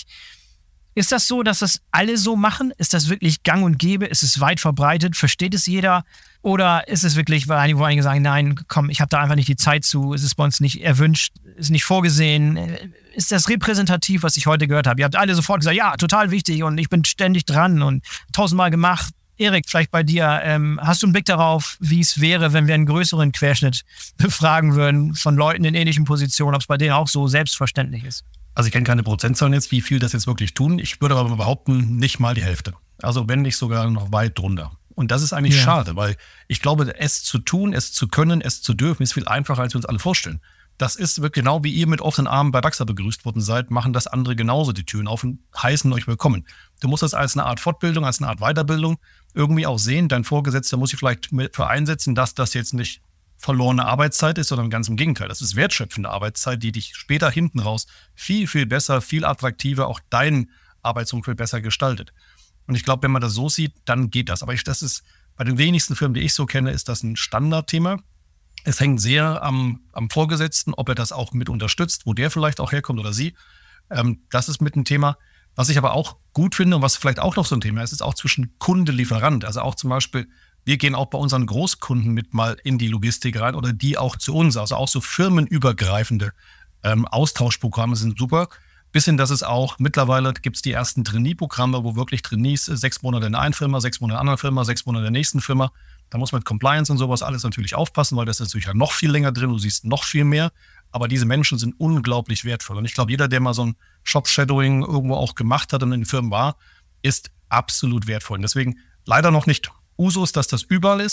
Ist das so, dass das alle so machen? Ist das wirklich gang und gäbe? Ist es weit verbreitet? Versteht es jeder? Oder ist es wirklich, weil einige, wo einige sagen, nein, komm, ich habe da einfach nicht die Zeit zu, ist es bei uns nicht erwünscht, ist nicht vorgesehen? Ist das repräsentativ, was ich heute gehört habe? Ihr habt alle sofort gesagt, ja, total wichtig und ich bin ständig dran und tausendmal gemacht. Erik, vielleicht bei dir, ähm, hast du einen Blick darauf, wie es wäre, wenn wir einen größeren Querschnitt befragen würden von Leuten in ähnlichen Positionen, ob es bei denen auch so selbstverständlich ist? Also ich kenne keine Prozentzahlen jetzt, wie viel das jetzt wirklich tun. Ich würde aber behaupten, nicht mal die Hälfte. Also wenn nicht sogar noch weit drunter. Und das ist eigentlich Ja. schade, weil ich glaube, es zu tun, es zu können, es zu dürfen, ist viel einfacher, als wir uns alle vorstellen. Das ist wirklich genau wie ihr mit offenen Armen bei DAXer begrüßt worden seid, machen das andere genauso die Türen auf und heißen euch willkommen. Du musst das als eine Art Fortbildung, als eine Art Weiterbildung irgendwie auch sehen. Dein Vorgesetzter muss sich vielleicht für einsetzen, dass das jetzt nicht verlorene Arbeitszeit ist, sondern ganz im Gegenteil. Das ist wertschöpfende Arbeitszeit, die dich später hinten raus viel, viel besser, viel attraktiver, auch dein Arbeitsumfeld besser gestaltet. Und ich glaube, wenn man das so sieht, dann geht das. Aber ich, das ist bei den wenigsten Firmen, die ich so kenne, ist das ein Standardthema. Es hängt sehr am, am Vorgesetzten, ob er das auch mit unterstützt, wo der vielleicht auch herkommt oder sie. Ähm, das ist mit ein Thema. Was ich aber auch gut finde und was vielleicht auch noch so ein Thema ist, ist auch zwischen Kunde, Lieferant. Also auch zum Beispiel, wir gehen auch bei unseren Großkunden mit mal in die Logistik rein oder die auch zu uns. Also auch so firmenübergreifende ähm, Austauschprogramme sind super. Bis hin, dass es auch mittlerweile gibt es die ersten Trainee-Programme, wo wirklich Trainees äh, sechs Monate in der einen Firma, sechs Monate in der anderen Firma, sechs Monate in der nächsten Firma. Da muss man mit Compliance und sowas alles natürlich aufpassen, weil das ist natürlich ja noch viel länger drin, du siehst noch viel mehr. Aber diese Menschen sind unglaublich wertvoll. Und ich glaube, jeder, der mal so ein Shop-Shadowing irgendwo auch gemacht hat und in den Firmen war, ist absolut wertvoll. Und deswegen leider noch nicht Usus, dass das überall ist.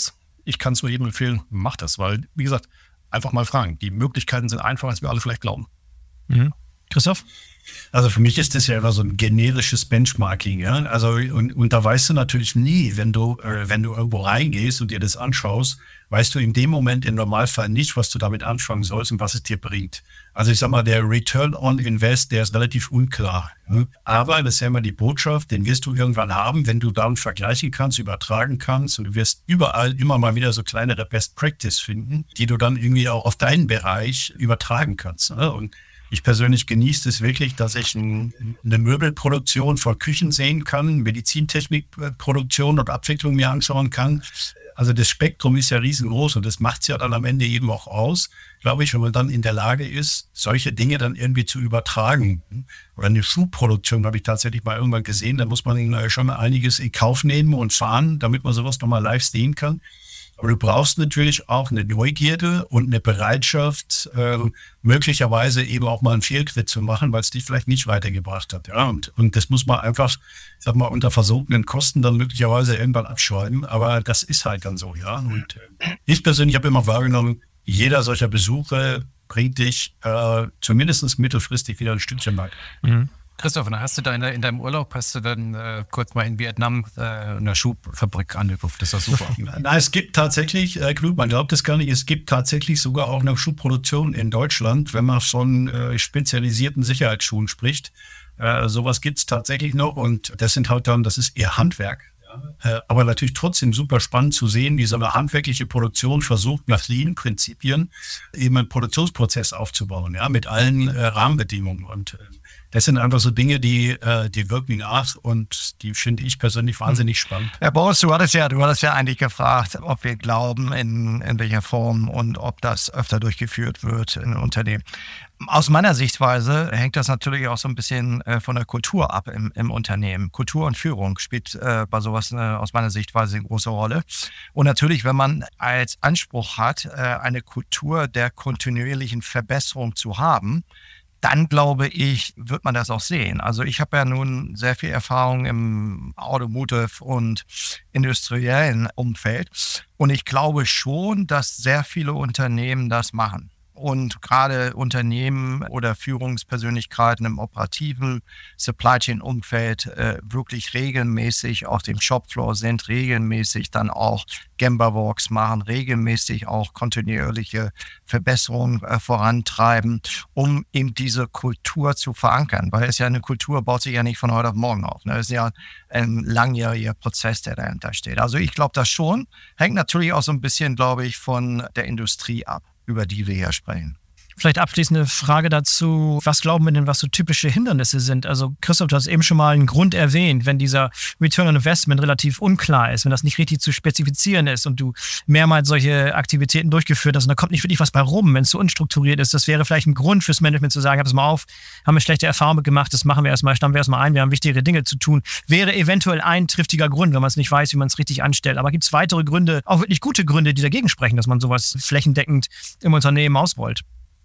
ich kann es nur jedem empfehlen, macht das, weil, wie gesagt, einfach mal fragen. Die Möglichkeiten sind einfacher, als wir alle vielleicht glauben. Mhm. Christoph? Also für mich ist das ja immer so ein generisches Benchmarking, ja. Also und, und da weißt du natürlich nie, wenn du äh, wenn du irgendwo reingehst und dir das anschaust, weißt du in dem Moment im Normalfall nicht, was du damit anfangen sollst und was es dir bringt. Also ich sag mal, der Return on Invest, der ist relativ unklar. Ja? Aber das ist ja immer die Botschaft, den wirst du irgendwann haben, wenn du dann vergleichen kannst, übertragen kannst und du wirst überall immer mal wieder so kleinere Best Practice finden, die du dann irgendwie auch auf deinen Bereich übertragen kannst. Ne? Und ich persönlich genieße es wirklich, dass ich ein, eine Möbelproduktion von Küchen sehen kann, Medizintechnikproduktion und Abwicklung mir anschauen kann. Also das Spektrum ist ja riesengroß und das macht es ja dann am Ende eben auch aus, glaube ich, wenn man dann in der Lage ist, solche Dinge dann irgendwie zu übertragen. Oder eine Schuhproduktion habe ich tatsächlich mal irgendwann gesehen, da muss man schon mal einiges in Kauf nehmen und fahren, damit man sowas nochmal live sehen kann. Aber du brauchst natürlich auch eine Neugierde und eine Bereitschaft, äh, möglicherweise eben auch mal einen Fehltritt zu machen, weil es dich vielleicht nicht weitergebracht hat. Ja? Und, und das muss man einfach, ich sag mal, unter versunkenen Kosten dann möglicherweise irgendwann abschreiben. Aber das ist halt dann so, ja. Und äh, ich persönlich habe immer wahrgenommen, jeder solcher Besuche bringt dich äh, zumindest mittelfristig wieder ein Stückchen weit. Mhm. Christoph, hast du da in, in deinem Urlaub, hast du dann äh, kurz mal in Vietnam äh, eine Schuhfabrik angeguckt? Das ist super. Na, es gibt tatsächlich, äh, Knut, man glaubt es gar nicht, es gibt tatsächlich sogar auch eine Schuhproduktion in Deutschland, wenn man von äh, spezialisierten Sicherheitsschuhen spricht. Äh, sowas gibt es tatsächlich noch und das sind halt dann, das ist eher Handwerk. Äh, aber natürlich trotzdem super spannend zu sehen, wie so eine handwerkliche Produktion versucht, nach Lean-Prinzipien eben einen Produktionsprozess aufzubauen, ja, mit allen äh, Rahmenbedingungen. Und äh, das sind einfach so Dinge, die, äh, die wirken nach und die finde ich persönlich wahnsinnig spannend. Herr Boris, du hattest ja, du hattest ja eigentlich gefragt, ob wir glauben, in, in welcher Form und ob das öfter durchgeführt wird in Unternehmen. Aus meiner Sichtweise hängt das natürlich auch so ein bisschen äh, von der Kultur ab im, im Unternehmen. Kultur und Führung spielt äh, bei sowas äh, aus meiner Sichtweise eine große Rolle. Und natürlich, wenn man als Anspruch hat, äh, eine Kultur der kontinuierlichen Verbesserung zu haben, dann glaube ich, wird man das auch sehen. Also ich habe ja nun sehr viel Erfahrung im Automotive und industriellen Umfeld und ich glaube schon, dass sehr viele Unternehmen das machen. Und gerade Unternehmen oder Führungspersönlichkeiten im operativen Supply Chain Umfeld äh, wirklich regelmäßig auf dem Shopfloor sind, regelmäßig dann auch Gemba Walks machen, regelmäßig auch kontinuierliche Verbesserungen äh, vorantreiben, um eben diese Kultur zu verankern. Weil es ja eine Kultur baut sich ja nicht von heute auf morgen auf. Ne? Es ist ja ein langjähriger Prozess, der dahinter steht. Also ich glaube das schon. Hängt natürlich auch so ein bisschen, glaube ich, von der Industrie ab, über die wir hier sprechen. Vielleicht abschließende Frage dazu. Was glauben wir denn, was so typische Hindernisse sind? Also Christoph, du hast eben schon mal einen Grund erwähnt, wenn dieser Return on Investment relativ unklar ist, wenn das nicht richtig zu spezifizieren ist und du mehrmals solche Aktivitäten durchgeführt hast und da kommt nicht wirklich was bei rum, wenn es so unstrukturiert ist. Das wäre vielleicht ein Grund fürs Management zu sagen, pass mal auf, haben wir schlechte Erfahrungen gemacht, das machen wir erstmal, stammen wir erstmal ein, wir haben wichtigere Dinge zu tun. Wäre eventuell ein triftiger Grund, wenn man es nicht weiß, wie man es richtig anstellt. Aber gibt es weitere Gründe, auch wirklich gute Gründe, die dagegen sprechen, dass man sowas flächendeckend im Unternehmen ausrollt?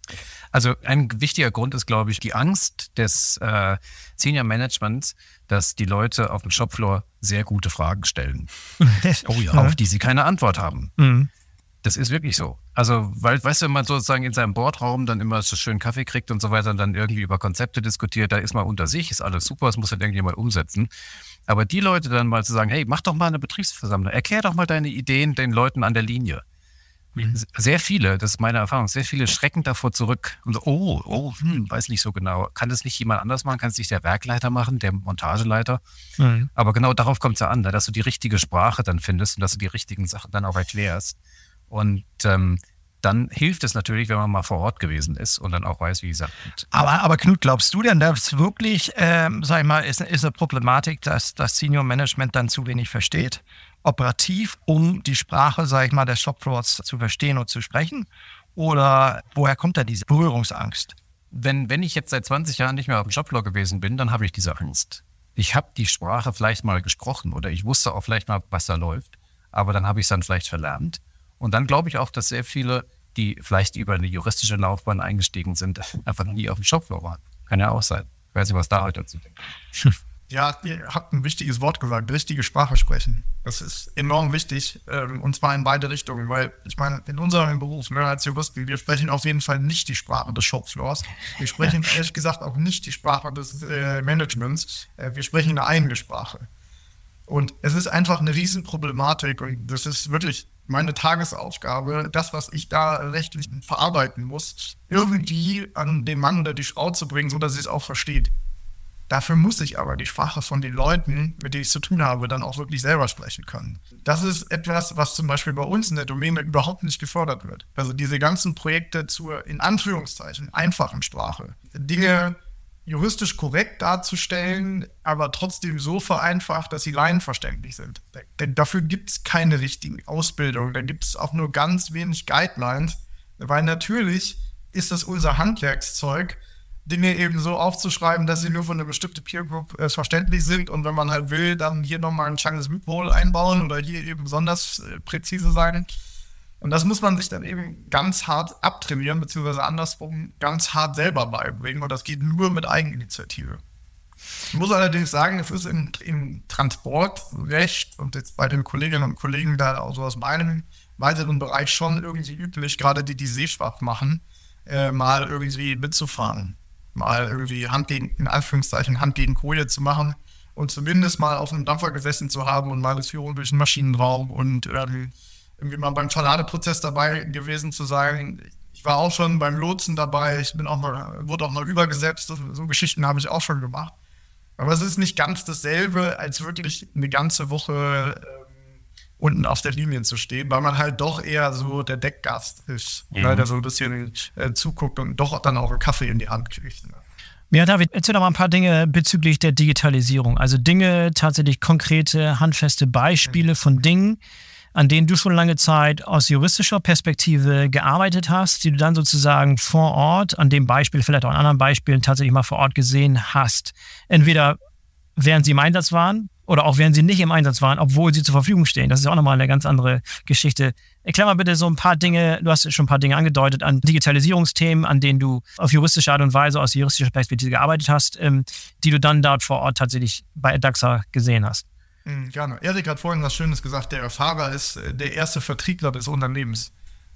Also ein wichtiger Grund ist, glaube ich, die Angst des äh, Senior Managements, dass die Leute auf dem Shopfloor sehr gute Fragen stellen, Oh ja. auf die sie keine Antwort haben. Mhm. Das ist wirklich so. Also, weil, weißt du, wenn man sozusagen in seinem Boardraum dann immer so schön Kaffee kriegt und so weiter und dann irgendwie über Konzepte diskutiert, da ist man unter sich, ist alles super, das muss dann irgendjemand umsetzen. Aber die Leute dann mal zu sagen, hey, mach doch mal eine Betriebsversammlung, erklär doch mal deine Ideen den Leuten an der Linie. Sehr viele, das ist meine Erfahrung, sehr viele schrecken davor zurück und so, oh, oh, hm, weiß nicht so genau. Kann das nicht jemand anders machen? Kann es nicht der Werkleiter machen, der Montageleiter? Mhm. Aber genau darauf kommt es ja an, dass du die richtige Sprache dann findest und dass du die richtigen Sachen dann auch erklärst. Und ähm, dann hilft es natürlich, wenn man mal vor Ort gewesen ist und dann auch weiß, wie gesagt. Aber, aber Knut, glaubst du denn, dass wirklich, ähm, sag ich mal, ist, ist eine Problematik, dass das Senior Management dann zu wenig versteht? Operativ, um die Sprache, sag ich mal, des Shopfloors zu verstehen und zu sprechen? Oder woher kommt da diese Berührungsangst? Wenn, wenn ich jetzt seit zwanzig Jahren nicht mehr auf dem Shopfloor gewesen bin, dann habe ich diese Angst. Ich habe die Sprache vielleicht mal gesprochen oder ich wusste auch vielleicht mal, was da läuft, aber dann habe ich es dann vielleicht verlernt. Und dann glaube ich auch, dass sehr viele, die vielleicht über eine juristische Laufbahn eingestiegen sind, einfach noch nie auf dem Shopfloor waren. Kann ja auch sein. Ich weiß nicht, was da heute dazu denkt. Ja, ihr habt ein wichtiges Wort gesagt, richtige Sprache sprechen. Das ist enorm wichtig, ähm, und zwar in beide Richtungen, weil ich meine, in unserem Beruf, ne, als Juristen, wir sprechen auf jeden Fall nicht die Sprache des Shopfloors. Wir sprechen ehrlich gesagt auch nicht die Sprache des äh, Managements. Äh, wir sprechen eine eigene Sprache. Und es ist einfach eine Riesenproblematik und das ist wirklich meine Tagesaufgabe, das, was ich da rechtlich verarbeiten muss, irgendwie an den Mann oder die Frau zu bringen, sodass sie es auch versteht. Dafür muss ich aber die Sprache von den Leuten, mit denen ich zu tun habe, dann auch wirklich selber sprechen können. Das ist etwas, was zum Beispiel bei uns in der Domäne überhaupt nicht gefördert wird. Also diese ganzen Projekte zur, in Anführungszeichen, einfachen Sprache. Dinge juristisch korrekt darzustellen, aber trotzdem so vereinfacht, dass sie laienverständlich sind. Denn dafür gibt es keine richtigen Ausbildungen. Da gibt es auch nur ganz wenig Guidelines, weil natürlich ist das unser Handwerkszeug, Dinge eben so aufzuschreiben, dass sie nur für eine bestimmte Peer Group äh, verständlich sind und wenn man halt will, dann hier nochmal ein Chinese Loophole einbauen oder hier eben besonders äh, präzise sein. Und das muss man sich dann eben ganz hart abtrainieren, beziehungsweise andersrum ganz hart selber beibringen und das geht nur mit Eigeninitiative. Ich muss allerdings sagen, es ist im, im Transportrecht und jetzt bei den Kolleginnen und Kollegen da auch so aus meinem weiteren Bereich schon irgendwie üblich, gerade die, die Seeschwach machen, äh, mal irgendwie mitzufahren. Mal irgendwie Hand gegen, in Anführungszeichen, Hand gegen Koje zu machen und zumindest mal auf einem Dampfer gesessen zu haben und mal eine Führung durch den Maschinenraum und ähm, irgendwie mal beim Verladeprozess dabei gewesen zu sein. Ich war auch schon beim Lotsen dabei, ich bin auch mal, wurde auch mal übergesetzt, so, so Geschichten habe ich auch schon gemacht. Aber es ist nicht ganz dasselbe, als wirklich eine ganze Woche ähm, unten auf der Linie zu stehen, weil man halt doch eher so der Deckgast ist, mhm. weil der so ein bisschen äh, zuguckt und doch dann auch einen Kaffee in die Hand kriegt. Ne? Ja, David, erzähl doch mal ein paar Dinge bezüglich der Digitalisierung. Also Dinge, tatsächlich konkrete, handfeste Beispiele von Dingen, an denen du schon lange Zeit aus juristischer Perspektive gearbeitet hast, die du dann sozusagen vor Ort, an dem Beispiel, vielleicht auch an anderen Beispielen, tatsächlich mal vor Ort gesehen hast. Entweder während sie im Einsatz waren oder auch während sie nicht im Einsatz waren, obwohl sie zur Verfügung stehen. Das ist auch nochmal eine ganz andere Geschichte. Erklär mal bitte so ein paar Dinge, du hast schon ein paar Dinge angedeutet, an Digitalisierungsthemen, an denen du auf juristische Art und Weise, aus juristischer Perspektive gearbeitet hast, ähm, die du dann dort vor Ort tatsächlich bei Adaxa gesehen hast. Mhm, gerne. Erik hat vorhin was Schönes gesagt, der Fahrer ist der erste Vertriebler des Unternehmens.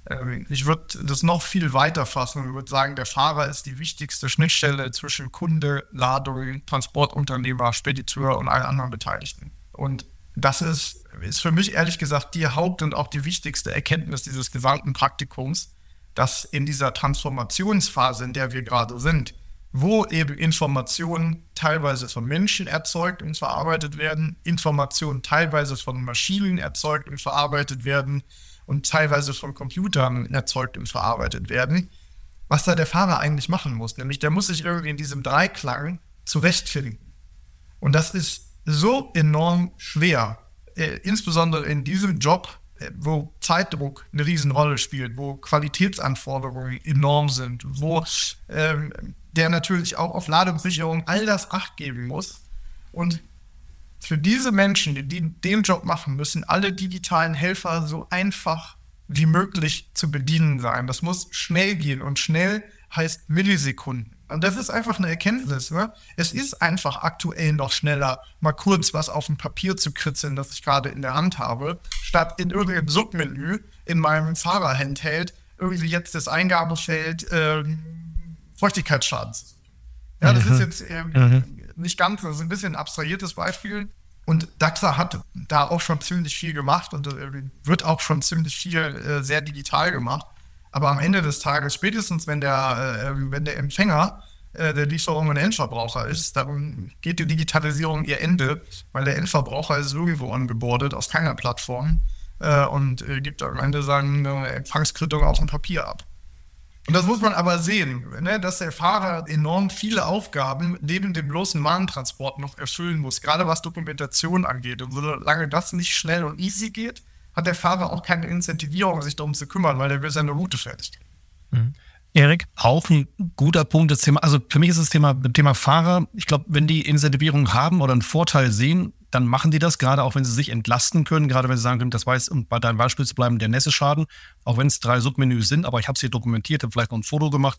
Ich würde das noch viel weiter fassen und würde sagen, der Fahrer ist die wichtigste Schnittstelle zwischen Kunde, Ladung, Transportunternehmer, Spediteur und allen anderen Beteiligten. Und das ist, ist für mich ehrlich gesagt die Haupt- und auch die wichtigste Erkenntnis dieses gesamten Praktikums, dass in dieser Transformationsphase, in der wir gerade sind, wo eben Informationen teilweise von Menschen erzeugt und verarbeitet werden, Informationen teilweise von Maschinen erzeugt und verarbeitet werden, und teilweise von Computern erzeugt und verarbeitet werden, was da der Fahrer eigentlich machen muss. Nämlich der muss sich irgendwie in diesem Dreiklang zurechtfinden. Und das ist so enorm schwer, äh, insbesondere in diesem Job, äh, wo Zeitdruck eine Riesenrolle spielt, wo Qualitätsanforderungen enorm sind, wo ähm, der natürlich auch auf Ladungssicherung all das Acht geben muss. Und für diese Menschen, die den Job machen, müssen alle digitalen Helfer so einfach wie möglich zu bedienen sein. Das muss schnell gehen und schnell heißt Millisekunden. Und das ist einfach eine Erkenntnis. Ne? Es ist einfach aktuell noch schneller, mal kurz was auf dem Papier zu kritzeln, das ich gerade in der Hand habe, statt in irgendeinem Submenü in meinem Fahrer-Handheld irgendwie jetzt das Eingabefeld äh, Feuchtigkeitsschaden zu suchen. Ja, das mhm. ist jetzt ähm, mhm. nicht ganz, das ist ein bisschen ein abstrahiertes Beispiel. Und Daxa hat da auch schon ziemlich viel gemacht und äh, wird auch schon ziemlich viel äh, sehr digital gemacht. Aber am Ende des Tages, spätestens wenn der, äh, wenn der Empfänger äh, der Lieferung ein Endverbraucher ist, dann geht die Digitalisierung ihr Ende, weil der Endverbraucher ist irgendwo ongeboardet, auf keiner Plattform äh, und äh, gibt am Ende seine Empfangskritik auf dem Papier ab. Und das muss man aber sehen, ne, dass der Fahrer enorm viele Aufgaben neben dem bloßen Warentransport noch erfüllen muss, gerade was Dokumentation angeht. Und solange das nicht schnell und easy geht, hat der Fahrer auch keine Incentivierung, sich darum zu kümmern, weil der will seine Route fertig kriegen. Mhm. Erik? Auch ein guter Punkt, das Thema, also für mich ist das Thema, das Thema Fahrer, ich glaube, wenn die Incentivierung haben oder einen Vorteil sehen, dann machen die das, gerade auch wenn sie sich entlasten können, gerade wenn sie sagen können, das war jetzt, um bei deinem Beispiel zu bleiben, der Nässe-Schaden, auch wenn es drei Submenüs sind, aber ich habe es hier dokumentiert, habe vielleicht noch ein Foto gemacht,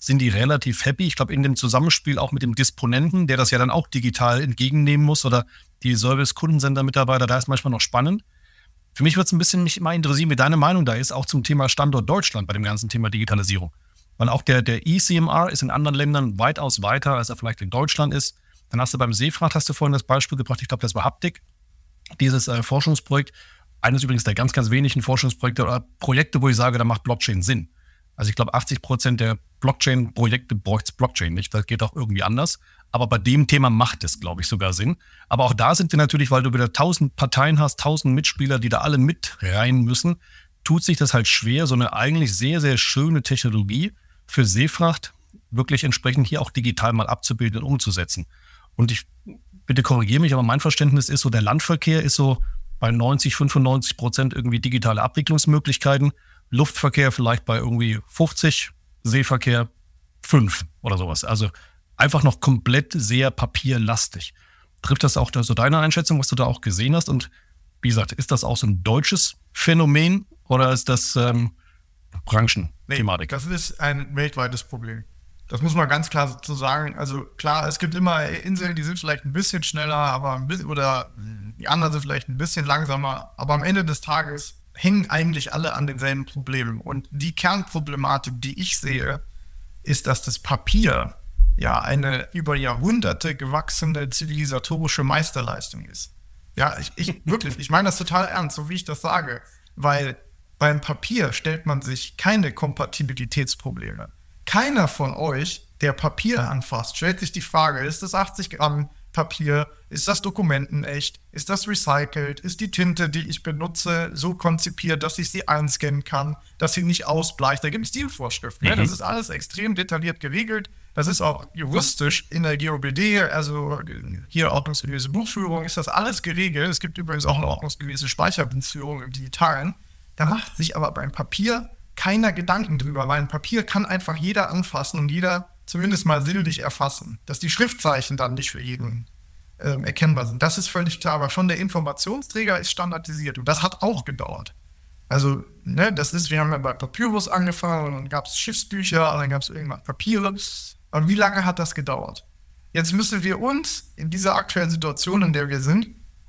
sind die relativ happy. Ich glaube, in dem Zusammenspiel auch mit dem Disponenten, der das ja dann auch digital entgegennehmen muss, oder die Service-Kundensender-Mitarbeiter, da ist manchmal noch spannend. Für mich wird es ein bisschen mich mal interessieren, wie deine Meinung da ist, auch zum Thema Standort Deutschland bei dem ganzen Thema Digitalisierung. Weil auch der, der E C M R ist in anderen Ländern weitaus weiter, als er vielleicht in Deutschland ist. Dann hast du beim Seefracht, hast du vorhin das Beispiel gebracht, ich glaube, das war Haptik, dieses äh, Forschungsprojekt. Eines übrigens der ganz, ganz wenigen Forschungsprojekte oder Projekte, wo ich sage, da macht Blockchain Sinn. Also ich glaube, achtzig Prozent der Blockchain-Projekte bräuchte es Blockchain nicht. Das geht auch irgendwie anders. Aber bei dem Thema macht es, glaube ich, sogar Sinn. Aber auch da sind wir natürlich, weil du wieder tausend Parteien hast, tausend Mitspieler, die da alle mit rein müssen, tut sich das halt schwer, so eine eigentlich sehr, sehr schöne Technologie für Seefracht wirklich entsprechend hier auch digital mal abzubilden und umzusetzen. Und ich bitte korrigiere mich, aber mein Verständnis ist so, der Landverkehr ist so bei neunzig, fünfundneunzig Prozent irgendwie digitale Abwicklungsmöglichkeiten. Luftverkehr vielleicht bei irgendwie fünfzig, Seeverkehr fünf oder sowas. Also einfach noch komplett sehr papierlastig. Trifft das auch so deine Einschätzung, was du da auch gesehen hast? Und wie gesagt, ist das auch so ein deutsches Phänomen oder ist das ähm, Branchenthematik? Nee, das ist ein weltweites Problem. Das muss man ganz klar so sagen. Also klar, es gibt immer Inseln, die sind vielleicht ein bisschen schneller, aber ein bisschen, oder die anderen sind vielleicht ein bisschen langsamer. Aber am Ende des Tages hängen eigentlich alle an denselben Problemen. Und die Kernproblematik, die ich sehe, ist, dass das Papier ja eine über Jahrhunderte gewachsene zivilisatorische Meisterleistung ist. Ja, ich, ich wirklich, ich meine das total ernst, so wie ich das sage. Weil beim Papier stellt man sich keine Kompatibilitätsprobleme. Keiner von euch, der Papier anfasst, stellt sich die Frage, ist das achtzig Gramm Papier, ist das dokumentenecht, ist das recycelt, ist die Tinte, die ich benutze, so konzipiert, dass ich sie einscannen kann, dass sie nicht ausbleicht. Da gibt es Stilvorschriften. Mhm. Ja, das ist alles extrem detailliert geregelt. Das ist auch juristisch in der G O B D, also hier ordnungsgemäße Buchführung, ist das alles geregelt. Es gibt übrigens auch eine ordnungsgemäße Speicherbuchführung im Digitalen. Da macht sich aber beim Papier keiner Gedanken drüber, weil ein Papier kann einfach jeder anfassen und jeder zumindest mal sinnlich erfassen, dass die Schriftzeichen dann nicht für jeden ähm, erkennbar sind. Das ist völlig klar, aber schon der Informationsträger ist standardisiert und das hat auch gedauert. Also, ne, das ist, wir haben ja bei Papyrus angefangen und dann gab es Schiffsbücher und dann gab es irgendwann Papiere. Aber wie lange hat das gedauert? Jetzt müssen wir uns in dieser aktuellen Situation, in der wir sind,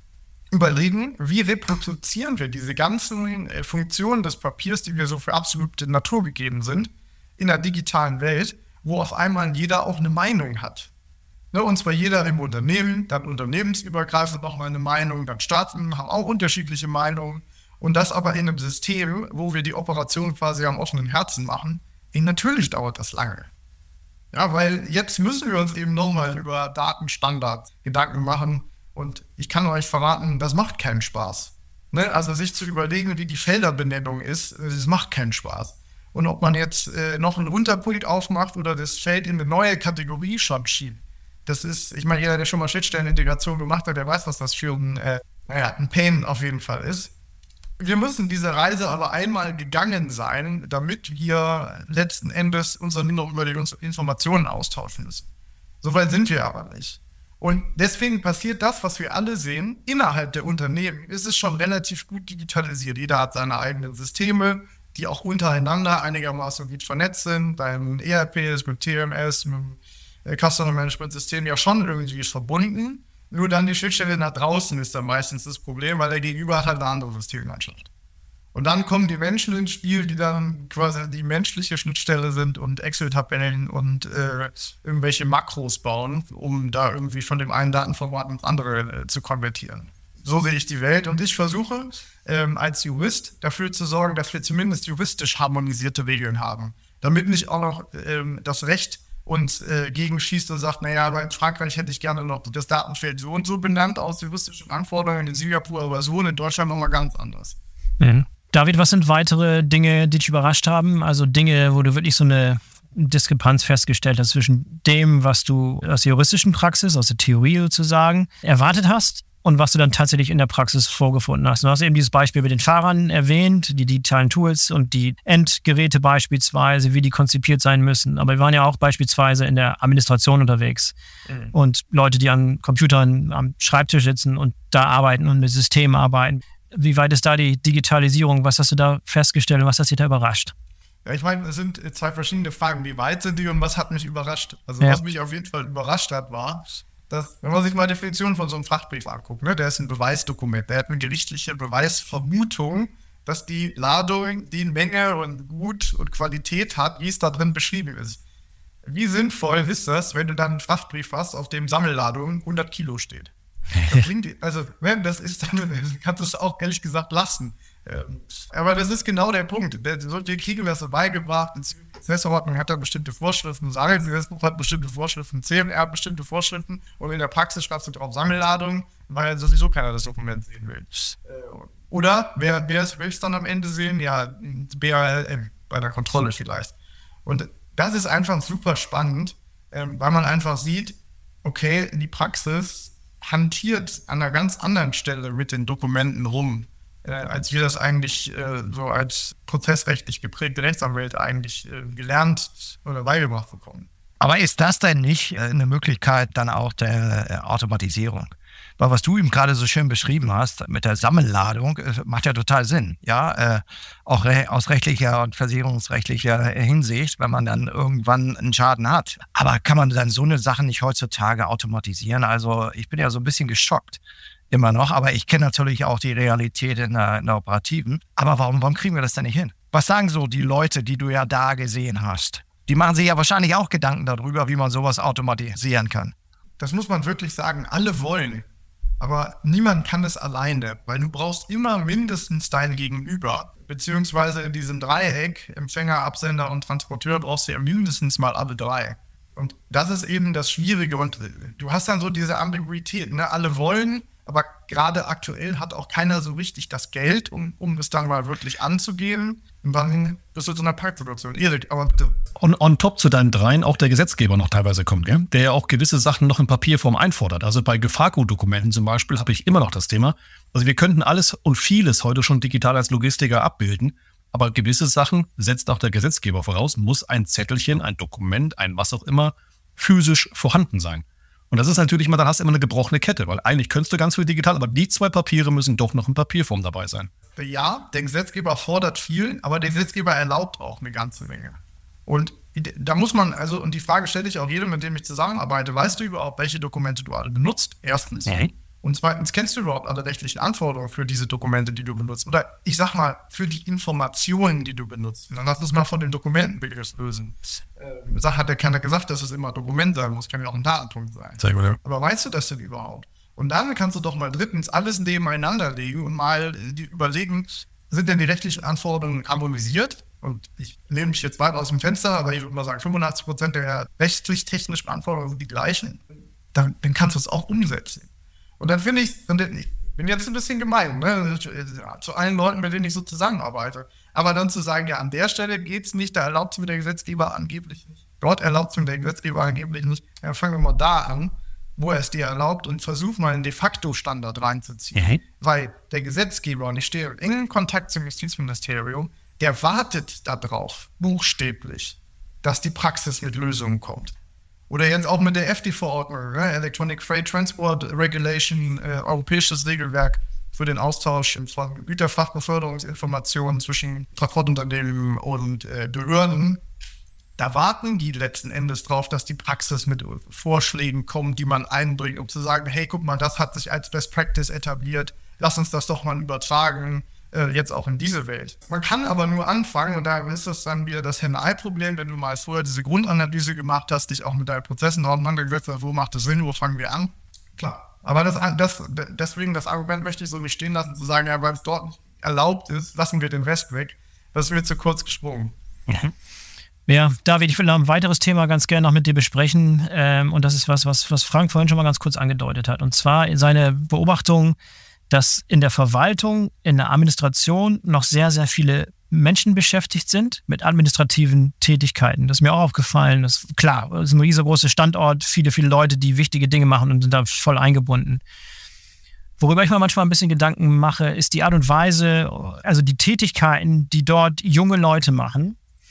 überlegen, wie reproduzieren wir diese ganzen äh, Funktionen des Papiers, die wir so für absolute Natur gegeben sind, in der digitalen Welt, wo auf einmal jeder auch eine Meinung hat. Ne, und zwar jeder im Unternehmen, dann unternehmensübergreifend nochmal eine Meinung, dann Staaten haben auch unterschiedliche Meinungen. Und das aber in einem System, wo wir die Operation quasi am offenen Herzen machen, natürlich dauert das lange. Ja, weil jetzt müssen wir uns eben nochmal über Datenstandards Gedanken machen. Und ich kann euch verraten, das macht keinen Spaß. Ne? Also sich zu überlegen, wie die Felderbenennung ist, das macht keinen Spaß. Und ob man jetzt äh, noch einen Unterpunkt aufmacht oder das Feld in eine neue Kategorie schon schiebt, das ist, ich meine, jeder, der schon mal Schnittstellenintegration gemacht hat, der weiß, was das für ein, äh, naja, ein Pain auf jeden Fall ist. Wir müssen diese Reise aber einmal gegangen sein, damit wir letzten Endes uns dann noch über die Informationen austauschen müssen. Soweit sind wir aber nicht. Und deswegen passiert das, was wir alle sehen, innerhalb der Unternehmen ist es schon relativ gut digitalisiert. Jeder hat seine eigenen Systeme, die auch untereinander einigermaßen gut vernetzt sind. Beim E R P ist mit T M S, mit dem Customer Management System ja schon irgendwie verbunden. Nur dann die Schnittstelle nach draußen ist dann meistens das Problem, weil der Gegenüber hat halt eine andere Systemlandschaft. Und dann kommen die Menschen ins Spiel, die dann quasi die menschliche Schnittstelle sind und Excel-Tabellen und äh, irgendwelche Makros bauen, um da irgendwie von dem einen Datenformat ins andere äh, zu konvertieren. So sehe ich die Welt und ich versuche ähm, als Jurist dafür zu sorgen, dass wir zumindest juristisch harmonisierte Regeln haben, damit nicht auch noch ähm, das Recht uns äh, gegenschießt und sagt, naja, aber in Frankreich hätte ich gerne noch das Datenfeld so und so benannt aus juristischen Anforderungen, in Singapur aber so und in Deutschland nochmal ganz anders. Mhm. David, was sind weitere Dinge, die dich überrascht haben? Also Dinge, wo du wirklich so eine Diskrepanz festgestellt hast zwischen dem, was du aus der juristischen Praxis, aus der Theorie sozusagen erwartet hast und was du dann tatsächlich in der Praxis vorgefunden hast. Du hast eben dieses Beispiel mit den Fahrern erwähnt, die digitalen Tools und die Endgeräte beispielsweise, wie die konzipiert sein müssen. Aber wir waren ja auch beispielsweise in der Administration unterwegs mhm. und Leute, die an Computern am Schreibtisch sitzen und da arbeiten und mit Systemen arbeiten. Wie weit ist da die Digitalisierung? Was hast du da festgestellt und was hat dich da überrascht? Ja, ich meine, es sind zwei verschiedene Fragen. Wie weit sind die und was hat mich überrascht? Also Ja. was mich auf jeden Fall überrascht hat, war, dass, wenn man sich mal die Definition von so einem Frachtbrief anguckt, ne, der ist ein Beweisdokument, der hat eine gerichtliche Beweisvermutung, dass die Ladung die Menge und Gut und Qualität hat, wie es da drin beschrieben ist. Wie sinnvoll ist das, wenn du dann einen Frachtbrief hast, auf dem Sammelladung hundert Kilo steht? Das klingt, also, wenn das ist, dann kannst du es auch ehrlich gesagt lassen. Ähm, aber das ist genau der Punkt. Der, so, wir kriegen das so beigebracht. Die Prozessordnung hat da bestimmte Vorschriften, das Arbeitsgesetzbuch hat bestimmte Vorschriften, C M R hat bestimmte Vorschriften und in der Praxis schreibst du drauf Sammelladung, weil sowieso keiner das Dokument sehen will. Äh, oder wer, wer es will es dann am Ende sehen? Ja, B A L M, bei der Kontrolle vielleicht. Und das ist einfach super spannend, ähm, weil man einfach sieht, okay, die Praxis hantiert an einer ganz anderen Stelle mit den Dokumenten rum, äh, als wir das eigentlich äh, so als prozessrechtlich geprägte Rechtsanwälte eigentlich äh, gelernt oder beigebracht bekommen. Aber ist das denn nicht äh, eine Möglichkeit dann auch der äh, Automatisierung? Weil was du eben gerade so schön beschrieben hast mit der Sammelladung, äh, macht ja total Sinn. Ja, äh, auch re- aus rechtlicher und versicherungsrechtlicher Hinsicht, wenn man dann irgendwann einen Schaden hat. Aber kann man dann so eine Sache nicht heutzutage automatisieren? Also ich bin ja so ein bisschen geschockt immer noch, aber ich kenne natürlich auch die Realität in der, in der Operativen. Aber warum, warum kriegen wir das denn nicht hin? Was sagen so die Leute, die du ja da gesehen hast? Die machen sich ja wahrscheinlich auch Gedanken darüber, wie man sowas automatisieren kann. Das muss man wirklich sagen, alle wollen. Aber niemand kann es alleine, weil du brauchst immer mindestens dein Gegenüber. Beziehungsweise in diesem Dreieck, Empfänger, Absender und Transporteur, brauchst du ja mindestens mal alle drei. Und das ist eben das Schwierige. Und du hast dann so diese Ambiguität, ne? Alle wollen, aber gerade aktuell hat auch keiner so richtig das Geld, um, um es dann mal wirklich anzugehen. Und dann bist du in so einer Parksituation. Erik, aber bitte. Und on top zu deinen dreien auch der Gesetzgeber noch teilweise kommt, gell? Der ja auch gewisse Sachen noch in Papierform einfordert. Also bei Gefahrgutdokumenten zum Beispiel habe ich immer noch das Thema. Also wir könnten alles und vieles heute schon digital als Logistiker abbilden, aber gewisse Sachen setzt auch der Gesetzgeber voraus, muss ein Zettelchen, ein Dokument, ein was auch immer physisch vorhanden sein. Und das ist natürlich immer, dann hast du immer eine gebrochene Kette, weil eigentlich könntest du ganz viel digital, aber die zwei Papiere müssen doch noch in Papierform dabei sein. Ja, der Gesetzgeber fordert viel, aber der Gesetzgeber erlaubt auch eine ganze Menge. Und da muss man, also, und die Frage stelle ich auch jedem, mit dem ich zusammenarbeite, weißt du überhaupt, welche Dokumente du alle benutzt? Erstens. Nee. Und zweitens, kennst du überhaupt alle rechtlichen Anforderungen für diese Dokumente, die du benutzt? Oder ich sag mal, für die Informationen, die du benutzt. Und dann lass uns mal von den Dokumentenbegriff lösen. Äh, Sag, hat ja keiner gesagt, dass es immer Dokument sein muss, kann ja auch ein Datenpunkt sein. Sehr gut, ja. Aber weißt du das denn überhaupt? Und dann kannst du doch mal drittens alles nebeneinander legen und mal die überlegen, sind denn die rechtlichen Anforderungen harmonisiert? Und ich lehne mich jetzt weit aus dem Fenster, aber ich würde mal sagen, fünfundachtzig Prozent der rechtlich-technischen Anforderungen sind die gleichen. Dann, dann kannst du es auch umsetzen. Und dann finde ich, ich bin jetzt ein bisschen gemein, ne, zu allen Leuten, mit denen ich so zusammenarbeite. Aber dann zu sagen, ja, an der Stelle geht's nicht, da erlaubt es mir der Gesetzgeber angeblich nicht. Dort erlaubt es mir der Gesetzgeber angeblich nicht. Ja, fangen wir mal da an, wo er es dir erlaubt und versuch mal einen de facto Standard reinzuziehen. Mhm. Weil der Gesetzgeber, und ich stehe in engen Kontakt zum Justizministerium, der wartet darauf, buchstäblich, dass die Praxis mit Lösungen kommt. Oder jetzt auch mit der F D-Verordnung, ne? Electronic Freight Transport Regulation, äh, europäisches Regelwerk für den Austausch von Güterfrachtbeförderungsinformationen zwischen Transportunternehmen und äh, Behörden. Da warten die letzten Endes drauf, dass die Praxis mit Vorschlägen kommt, die man einbringt, um zu sagen, hey, guck mal, das hat sich als Best Practice etabliert, lass uns das doch mal übertragen, äh, jetzt auch in diese Welt. Man kann aber nur anfangen, und da ist das dann wieder das Henne-Ei-Problem, wenn du mal vorher diese Grundanalyse gemacht hast, dich auch mit deinen Prozessen auseinandergesetzt hast, wo macht es Sinn, wo fangen wir an? Klar. Aber das, das, deswegen das Argument möchte ich so nicht stehen lassen, zu sagen, ja, weil es dort nicht erlaubt ist, lassen wir den Rest weg. Das wird zu kurz gesprungen. Mhm. Ja, David, ich will noch ein weiteres Thema ganz gerne noch mit dir besprechen. Ähm, und das ist was, was, was Frank vorhin schon mal ganz kurz angedeutet hat. Und zwar seine Beobachtung, dass in der Verwaltung, in der Administration noch sehr, sehr viele Menschen beschäftigt sind mit administrativen Tätigkeiten. Das ist mir auch aufgefallen. Das, klar, es ist ein riesengroßer Standort, viele, viele Leute, die wichtige Dinge machen und sind da voll eingebunden. Worüber ich mir manchmal ein bisschen Gedanken mache, ist die Art und Weise, also die Tätigkeiten, die dort junge Leute machen,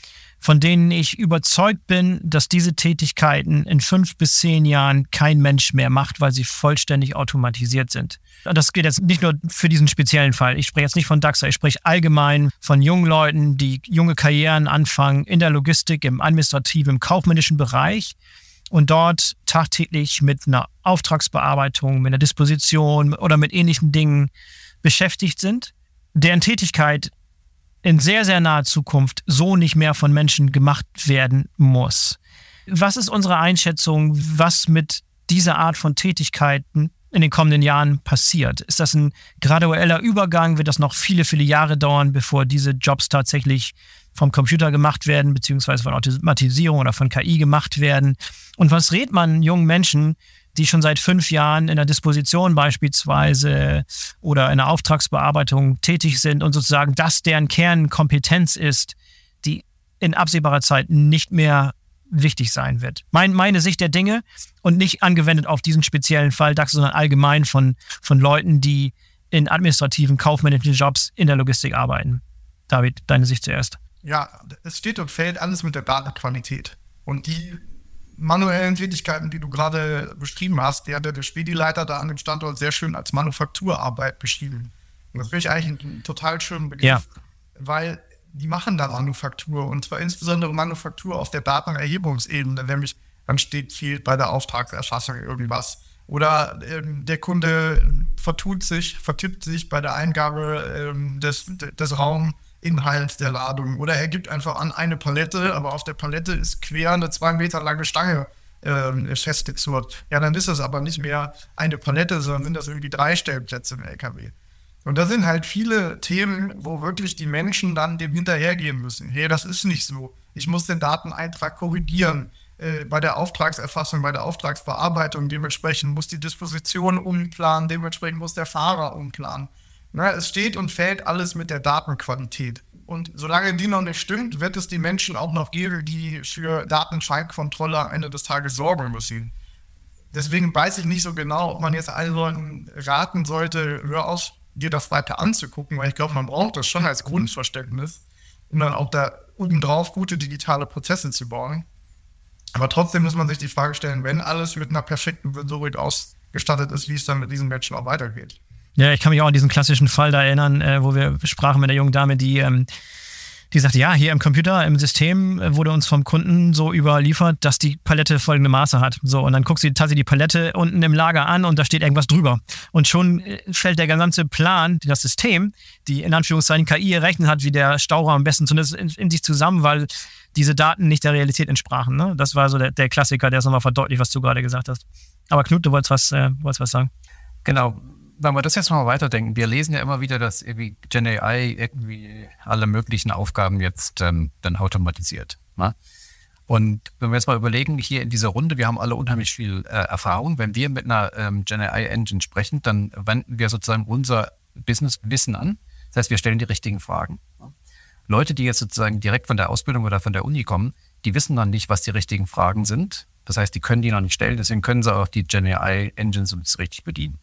von denen ich überzeugt bin, dass diese Tätigkeiten in fünf bis zehn Jahren kein Mensch mehr macht, weil sie vollständig automatisiert sind. Und das geht jetzt nicht nur für diesen speziellen Fall. Ich spreche jetzt nicht von DAXA, ich spreche allgemein von jungen Leuten, die junge Karrieren anfangen in der Logistik, im administrativen, im kaufmännischen Bereich und dort tagtäglich mit einer Auftragsbearbeitung, mit einer Disposition oder mit ähnlichen Dingen beschäftigt sind, deren Tätigkeit in sehr, sehr naher Zukunft so nicht mehr von Menschen gemacht werden muss. Was ist unsere Einschätzung, was mit dieser Art von Tätigkeiten in den kommenden Jahren passiert? Ist das ein gradueller Übergang? Wird das noch viele, viele Jahre dauern, bevor diese Jobs tatsächlich vom Computer gemacht werden, beziehungsweise von Automatisierung oder von K I gemacht werden? Und was rät man jungen Menschen, die schon seit fünf Jahren in der Disposition beispielsweise oder in der Auftragsbearbeitung tätig sind und sozusagen das deren Kernkompetenz ist, die in absehbarer Zeit nicht mehr wichtig sein wird. Mein, meine Sicht der Dinge und nicht angewendet auf diesen speziellen Fall DAX, sondern allgemein von, von Leuten, die in administrativen, kaufmännischen Jobs in der Logistik arbeiten. David, deine Sicht zuerst. Ja, es steht und fällt alles mit der Datenqualität. Und die manuellen Tätigkeiten, die du gerade beschrieben hast, die hat der Spedileiter da an dem Standort sehr schön als Manufakturarbeit beschrieben. Und das finde ich eigentlich einen total schönen Begriff, ja. Weil die machen da Manufaktur und zwar insbesondere Manufaktur auf der Datenerhebungsebene, nämlich dann steht viel bei der Auftragserfassung irgendwas. Oder ähm, der Kunde vertut sich, vertippt sich bei der Eingabe ähm, des, des Rauminhalts der Ladung. Oder er gibt einfach an eine Palette, aber auf der Palette ist quer eine zwei Meter lange Stange ähm, festgezurrt. Ja, dann ist das aber nicht mehr eine Palette, sondern sind das irgendwie drei Stellplätze im L K W. Und da sind halt viele Themen, wo wirklich die Menschen dann dem hinterhergehen müssen. Hey, das ist nicht so. Ich muss den Dateneintrag korrigieren. Äh, bei der Auftragserfassung, bei der Auftragsbearbeitung dementsprechend muss die Disposition umplanen, dementsprechend muss der Fahrer umplanen. Na, es steht und fällt alles mit der Datenqualität. Und solange die noch nicht stimmt, wird es die Menschen auch noch geben, die für Datenscheinkontrolle am Ende des Tages sorgen müssen. Deswegen weiß ich nicht so genau, ob man jetzt allen Leuten raten sollte, hör auf, dir das weiter anzugucken, weil ich glaube, man braucht das schon als Grundverständnis, um dann auch da obendrauf gute digitale Prozesse zu bauen. Aber trotzdem muss man sich die Frage stellen, wenn alles mit einer perfekten Sensorik ausgestattet ist, wie es dann mit diesen Menschen auch weitergeht. Ja, ich kann mich auch an diesen klassischen Fall da erinnern, äh, wo wir sprachen mit der jungen Dame, die ähm, die sagte, ja, hier im Computer, im System wurde uns vom Kunden so überliefert, dass die Palette folgende Maße hat. So, und dann guckt sie tatsächlich die Palette unten im Lager an und da steht irgendwas drüber. Und schon fällt der gesamte Plan, das System, die in Anführungszeichen K I errechnet hat, wie der Stauraum am besten zumindest in, in sich zusammen, weil diese Daten nicht der Realität entsprachen. Ne? Das war so der, der Klassiker, der es nochmal verdeutlicht, was du gerade gesagt hast. Aber Knut, du wolltest was, äh, wolltest was sagen. Genau. Wenn wir das jetzt mal weiterdenken, wir lesen ja immer wieder, dass irgendwie Gen A I irgendwie alle möglichen Aufgaben jetzt ähm, dann automatisiert. Ne? Und wenn wir jetzt mal überlegen, hier in dieser Runde, wir haben alle unheimlich viel äh, Erfahrung. Wenn wir mit einer ähm, Gen A I-Engine sprechen, dann wenden wir sozusagen unser Business-Wissen an. Das heißt, wir stellen die richtigen Fragen. Ne? Leute, die jetzt sozusagen direkt von der Ausbildung oder von der Uni kommen, die wissen dann nicht, was die richtigen Fragen sind. Das heißt, die können die noch nicht stellen, deswegen können sie auch die Gen A I-Engines richtig bedienen.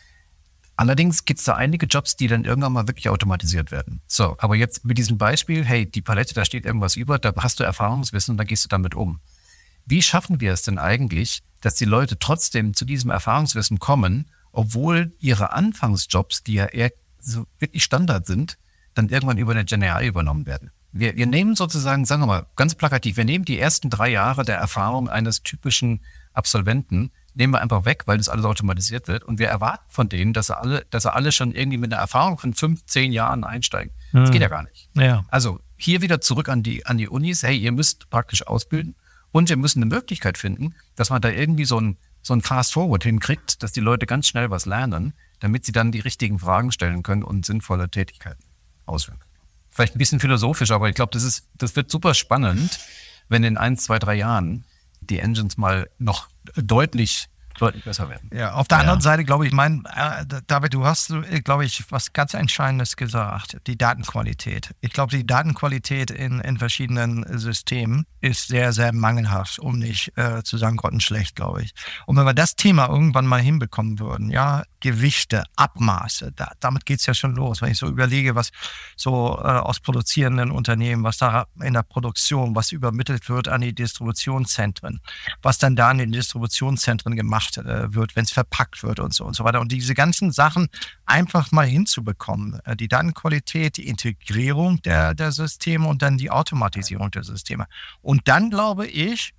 Allerdings gibt es da einige Jobs, die dann irgendwann mal wirklich automatisiert werden. So, aber jetzt mit diesem Beispiel, hey, die Palette, da steht irgendwas über, da hast du Erfahrungswissen und da gehst du damit um. Wie schaffen wir es denn eigentlich, dass die Leute trotzdem zu diesem Erfahrungswissen kommen, obwohl ihre Anfangsjobs, die ja eher so wirklich Standard sind, dann irgendwann über eine Gen A I übernommen werden? Wir, wir nehmen sozusagen, sagen wir mal, ganz plakativ, wir nehmen die ersten drei Jahre der Erfahrung eines typischen Absolventen, nehmen wir einfach weg, weil das alles automatisiert wird. Und wir erwarten von denen, dass sie alle, dass sie alle schon irgendwie mit einer Erfahrung von fünf, zehn Jahren einsteigen. Das hm. geht ja gar nicht. Ja. Also hier wieder zurück an die, an die Unis. Hey, ihr müsst praktisch ausbilden und wir müssen eine Möglichkeit finden, dass man da irgendwie so ein, so ein Fast-Forward hinkriegt, dass die Leute ganz schnell was lernen, damit sie dann die richtigen Fragen stellen können und sinnvolle Tätigkeiten ausführen können. Vielleicht ein bisschen philosophisch, aber ich glaube, das ist, das wird super spannend, wenn in ein, zwei, drei Jahren die Engines mal noch deutlich deutlich besser werden. Ja, auf der Ja. anderen Seite, glaube ich, mein, äh, David, du hast, äh, glaube ich, was ganz Entscheidendes gesagt, die Datenqualität. Ich glaube, die Datenqualität in, in verschiedenen Systemen ist sehr, sehr mangelhaft, um nicht äh, zu sagen, grottenschlecht, glaube ich. Und wenn wir das Thema irgendwann mal hinbekommen würden, ja, Gewichte, Abmaße, da, damit geht's ja schon los. Wenn ich so überlege, was so äh, aus produzierenden Unternehmen, was da in der Produktion, was übermittelt wird an die Distributionszentren, was dann da in den Distributionszentren gemacht äh, wird, wenn es verpackt wird und so und so weiter. Und diese ganzen Sachen einfach mal hinzubekommen, äh, die Datenqualität, die Integrierung der, der Systeme und dann die Automatisierung der Systeme. Und dann, glaube ich,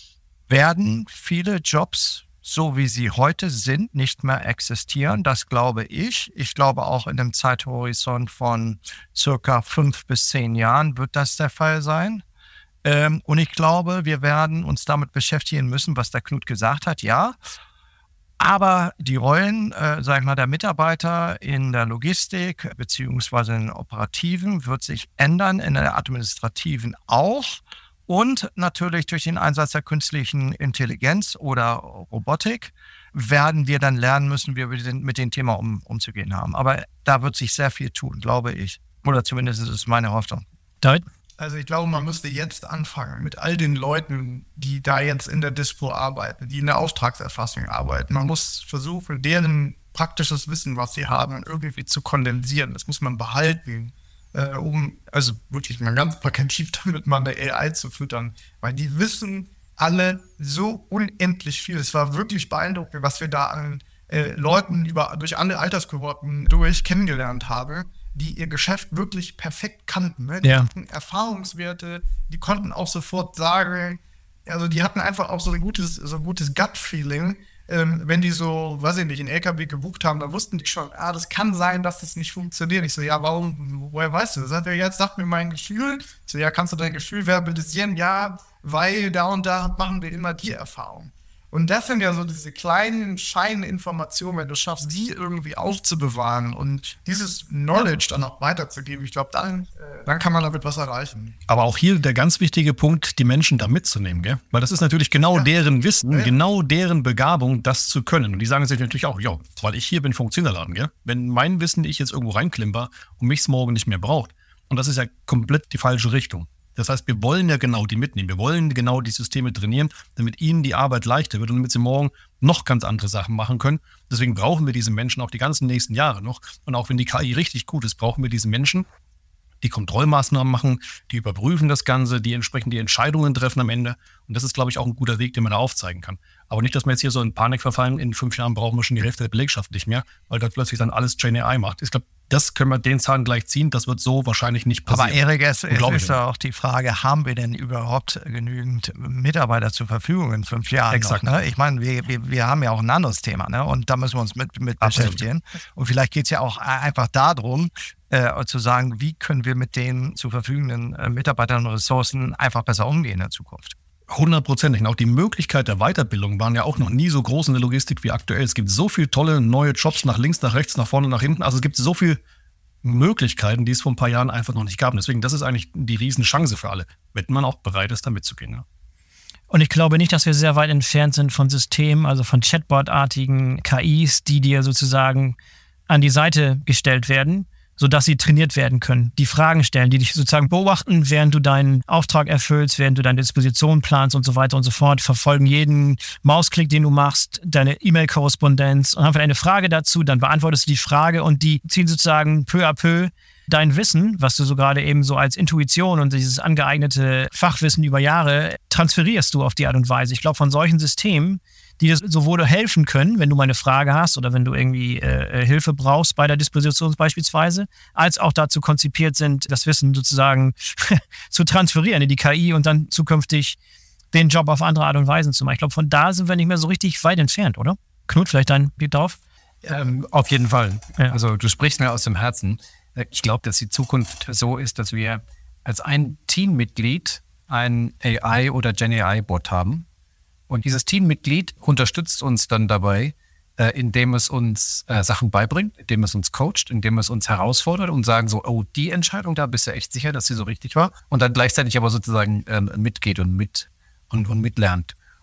werden viele Jobs, so wie sie heute sind, nicht mehr existieren. Das glaube ich. Ich glaube auch in einem Zeithorizont von circa fünf bis zehn Jahren wird das der Fall sein. Ähm, und ich glaube, wir werden uns damit beschäftigen müssen, was der Knut gesagt hat, ja. Aber die Rollen, äh, sag ich mal, der Mitarbeiter in der Logistik beziehungsweise in den Operativen wird sich ändern, in der Administrativen auch. Und natürlich durch den Einsatz der künstlichen Intelligenz oder Robotik werden wir dann lernen müssen, wie wir mit dem Thema um, umzugehen haben. Aber da wird sich sehr viel tun, glaube ich. Oder zumindest ist es meine Hoffnung. David? Also ich glaube, man müsste jetzt anfangen mit all den Leuten, die da jetzt in der Dispo arbeiten, die in der Auftragserfassung arbeiten. Man muss versuchen, deren praktisches Wissen, was sie haben, irgendwie zu kondensieren. Das muss man behalten, äh, um also wirklich mal ganz plakativ damit mal eine A I zu füttern. Weil die wissen alle so unendlich viel. Es war wirklich beeindruckend, was wir da an äh, Leuten über, durch alle Alterskohorten durch kennengelernt haben, die ihr Geschäft wirklich perfekt kannten. Ne? Die Ja. hatten Erfahrungswerte, die konnten auch sofort sagen, also die hatten einfach auch so ein gutes, so ein gutes Gut-Feeling. Ähm, wenn die so, weiß ich nicht, einen L K W gebucht haben, dann wussten die schon, ah, das kann sein, dass das nicht funktioniert. Ich so, ja, warum, woher weißt du das? Sagt er, jetzt sag mir mein Gefühl. Ich so, ja, kannst du dein Gefühl verbalisieren? Ja, weil da und da machen wir immer die Erfahrung. Und das sind ja so diese kleinen Scheininformationen, wenn du schaffst, die irgendwie aufzubewahren und dieses Knowledge dann auch weiterzugeben. Ich glaube, dann, äh, dann kann man damit was erreichen. Aber auch hier der ganz wichtige Punkt, die Menschen da mitzunehmen, gell? Weil das ist natürlich genau Ja. deren Wissen, Ja, ja. genau deren Begabung, das zu können. Und die sagen sich natürlich auch, ja, weil ich hier bin, funktioniert der Laden, gell? Wenn mein Wissen, ich jetzt irgendwo reinklimper und mich es morgen nicht mehr braucht. Und das ist ja komplett die falsche Richtung. Das heißt, wir wollen ja genau die mitnehmen. Wir wollen genau die Systeme trainieren, damit ihnen die Arbeit leichter wird und damit sie morgen noch ganz andere Sachen machen können. Deswegen brauchen wir diese Menschen auch die ganzen nächsten Jahre noch. Und auch wenn die K I richtig gut ist, brauchen wir diese Menschen, die Kontrollmaßnahmen machen, die überprüfen das Ganze, die entsprechend die Entscheidungen treffen am Ende. Und das ist, glaube ich, auch ein guter Weg, den man da aufzeigen kann. Aber nicht, dass wir jetzt hier so in Panik verfallen, in fünf Jahren brauchen wir schon die Hälfte der Belegschaft nicht mehr, weil da plötzlich dann alles Gen A I macht. Ich glaube, das können wir den Zahlen gleich ziehen, das wird so wahrscheinlich nicht passieren. Aber Erik, es, es Unglaublich. ist ja auch die Frage, haben wir denn überhaupt genügend Mitarbeiter zur Verfügung in fünf Jahren Exakt. noch? Ne? Ich meine, wir, wir, wir haben ja auch ein anderes Thema, ne? Und da müssen wir uns mit, mit Absolut. beschäftigen. Und vielleicht geht es ja auch einfach darum, äh, zu sagen, wie können wir mit den zur verfügenden äh, Mitarbeitern und Ressourcen einfach besser umgehen in der Zukunft. Hundertprozentig. Und auch die Möglichkeit der Weiterbildung waren ja auch noch nie so groß in der Logistik wie aktuell. Es gibt so viele tolle neue Jobs nach links, nach rechts, nach vorne, nach hinten. Also es gibt so viele Möglichkeiten, die es vor ein paar Jahren einfach noch nicht gab. Und deswegen, das ist eigentlich die Riesenchance für alle, wenn man auch bereit ist, da mitzugehen. Ja. Und ich glaube nicht, dass wir sehr weit entfernt sind von Systemen, also von Chatbot-artigen K Is, die dir sozusagen an die Seite gestellt werden, sodass sie trainiert werden können. Die Fragen stellen, die dich sozusagen beobachten, während du deinen Auftrag erfüllst, während du deine Disposition planst und so weiter und so fort, verfolgen jeden Mausklick, den du machst, deine E-Mail-Korrespondenz und haben vielleicht eine Frage dazu, dann beantwortest du die Frage und die ziehen sozusagen peu à peu dein Wissen, was du so gerade eben so als Intuition und dieses angeeignete Fachwissen über Jahre transferierst du auf die Art und Weise. Ich glaube, von solchen Systemen, die dir sowohl helfen können, wenn du mal eine Frage hast oder wenn du irgendwie äh, Hilfe brauchst bei der Disposition beispielsweise, als auch dazu konzipiert sind, das Wissen sozusagen zu transferieren in die K I und dann zukünftig den Job auf andere Art und Weise zu machen. Ich glaube, von da sind wir nicht mehr so richtig weit entfernt, oder? Knut, vielleicht dein Blick drauf? Ähm, auf jeden Fall. Ja. Also du sprichst mir aus dem Herzen. Ich glaube, dass die Zukunft so ist, dass wir als ein Teammitglied ein A I- oder Gen A I-Bot haben. Und dieses Teammitglied unterstützt uns dann dabei, äh, indem es uns äh, Sachen beibringt, indem es uns coacht, indem es uns herausfordert und sagen so, oh, die Entscheidung, da bist du echt sicher, dass sie so richtig war. Und dann gleichzeitig aber sozusagen ähm, mitgeht und mit und, und mitlernt.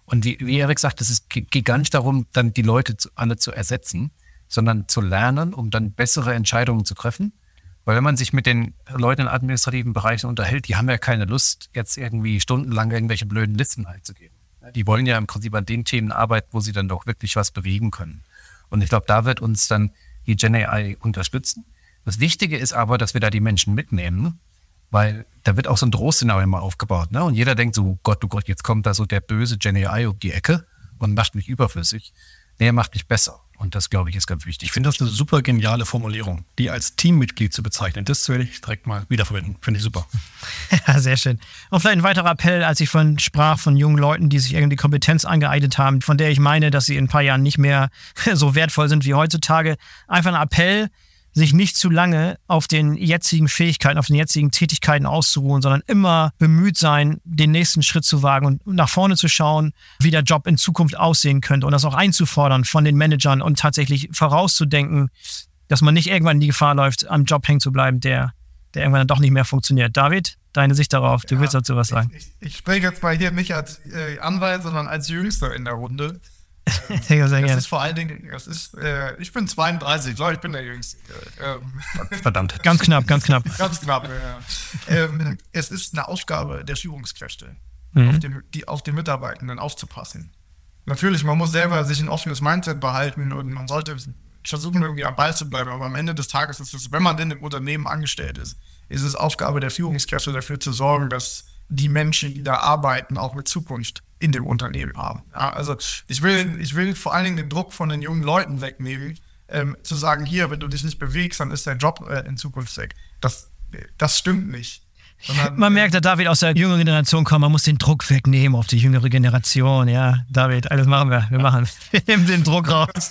Und wie, wie Erik sagt, es geht gar nicht darum, dann die Leute zu, alle zu ersetzen, sondern zu lernen, um dann bessere Entscheidungen zu treffen. Weil wenn man sich mit den Leuten in administrativen Bereichen unterhält, die haben ja keine Lust, jetzt irgendwie stundenlang irgendwelche blöden Listen einzugeben. Die wollen ja im Prinzip an den Themen arbeiten, wo sie dann doch wirklich was bewegen können. Und ich glaube, da wird uns dann die Gen A I unterstützen. Das Wichtige ist aber, dass wir da die Menschen mitnehmen, weil da wird auch so ein Drohszenario immer aufgebaut. Ne? Und jeder denkt so, oh Gott, oh Gott, jetzt kommt da so der böse Gen A I um die Ecke und macht mich überflüssig. Nee, er macht mich besser. Und das, glaube ich, ist ganz wichtig. Ich finde das eine super geniale Formulierung, die als Teammitglied zu bezeichnen. Das werde ich direkt mal wiederverwenden. Finde ich super. Ja, sehr schön. Und vielleicht ein weiterer Appell, als ich von sprach von jungen Leuten, die sich irgendwie Kompetenz angeeignet haben, von der ich meine, dass sie in ein paar Jahren nicht mehr so wertvoll sind wie heutzutage. Einfach ein Appell, sich nicht zu lange auf den jetzigen Fähigkeiten, auf den jetzigen Tätigkeiten auszuruhen, sondern immer bemüht sein, den nächsten Schritt zu wagen und nach vorne zu schauen, wie der Job in Zukunft aussehen könnte und das auch einzufordern von den Managern und tatsächlich vorauszudenken, dass man nicht irgendwann in die Gefahr läuft, am Job hängen zu bleiben, der, der irgendwann dann doch nicht mehr funktioniert. David, deine Sicht darauf, du ja, willst dazu was sagen. Ich, ich, ich spreche jetzt mal hier nicht als äh, Anwalt, sondern als Jüngster in der Runde. Sehr das gerne. ist vor allen Dingen, das ist, äh, ich bin zweiunddreißig, ich glaube, ich bin der Jüngste. Ähm, Verdammt. Ganz knapp, ganz knapp. Ganz knapp, ja. ähm, es ist eine Aufgabe der Führungskräfte, Mhm. auf, den, die, auf den Mitarbeitenden aufzupassen. Natürlich, man muss selber sich ein offenes Mindset behalten und man sollte versuchen, irgendwie am Ball zu bleiben, aber am Ende des Tages ist es, wenn man denn im Unternehmen angestellt ist, ist es Aufgabe der Führungskräfte dafür zu sorgen, dass die Menschen, die da arbeiten, auch mit Zukunft in dem Unternehmen haben. Ja, also ich will, ich will vor allen Dingen den Druck von den jungen Leuten wegnehmen, ähm, zu sagen, hier, wenn du dich nicht bewegst, dann ist dein Job äh, in Zukunft weg. Das, das stimmt nicht. Sondern, man merkt, dass David aus der jüngeren Generation kommt, man muss den Druck wegnehmen auf die jüngere Generation. Ja, David, alles machen wir. Wir machen. Wir nehmen den Druck raus.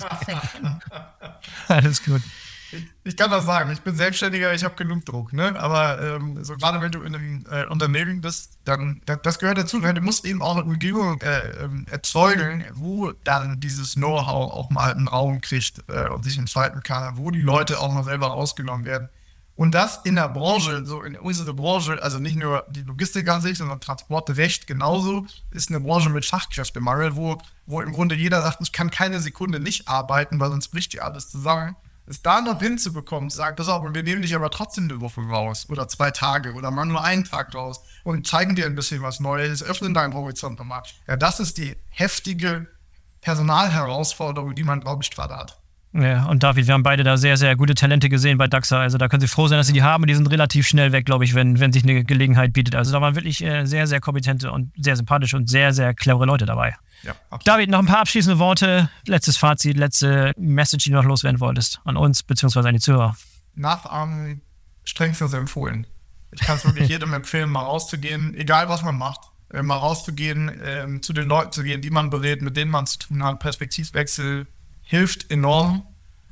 Alles gut. Ich, ich kann das sagen, ich bin Selbstständiger, ich habe genug Druck, ne? Aber ähm, so gerade wenn du in einem äh, Unternehmen bist, dann das, das gehört dazu. Du musst eben auch eine Umgebung äh, ähm, erzeugen, wo dann dieses Know-how auch mal einen Raum kriegt äh, und sich entfalten kann, wo die Leute auch mal selber rausgenommen werden. Und das in der Branche, so in unserer Branche, also nicht nur die Logistik an sich, sondern Transportrecht genauso, ist eine Branche mit Fachkräftemangel, wo, wo im Grunde jeder sagt, ich kann keine Sekunde nicht arbeiten, weil sonst bricht dir alles zusammen. Es da noch hinzubekommen, zu sagen, pass auf, wir nehmen dich aber trotzdem eine Woche raus oder zwei Tage oder mal nur einen Tag raus und zeigen dir ein bisschen was Neues, öffnen deinen Horizont nochmal. Ja, das ist die heftige Personalherausforderung, die man, glaube ich, gerade hat. Ja, und David, wir haben beide da sehr, sehr gute Talente gesehen bei DAXA. Also da können Sie froh sein, dass Sie die haben und die sind relativ schnell weg, glaube ich, wenn, wenn sich eine Gelegenheit bietet. Also da waren wirklich äh, sehr, sehr kompetente und sehr sympathische und sehr, sehr clevere Leute dabei. Ja, David, noch ein paar abschließende Worte, letztes Fazit, letzte Message, die du noch loswerden wolltest an uns bzw. an die Zuhörer. Nachahmen strengstens empfohlen. Ich kann es wirklich jedem empfehlen, mal rauszugehen, egal was man macht, äh, mal rauszugehen, äh, zu den Leuten zu gehen, die man berät, mit denen man zu tun hat. Perspektivwechsel hilft enorm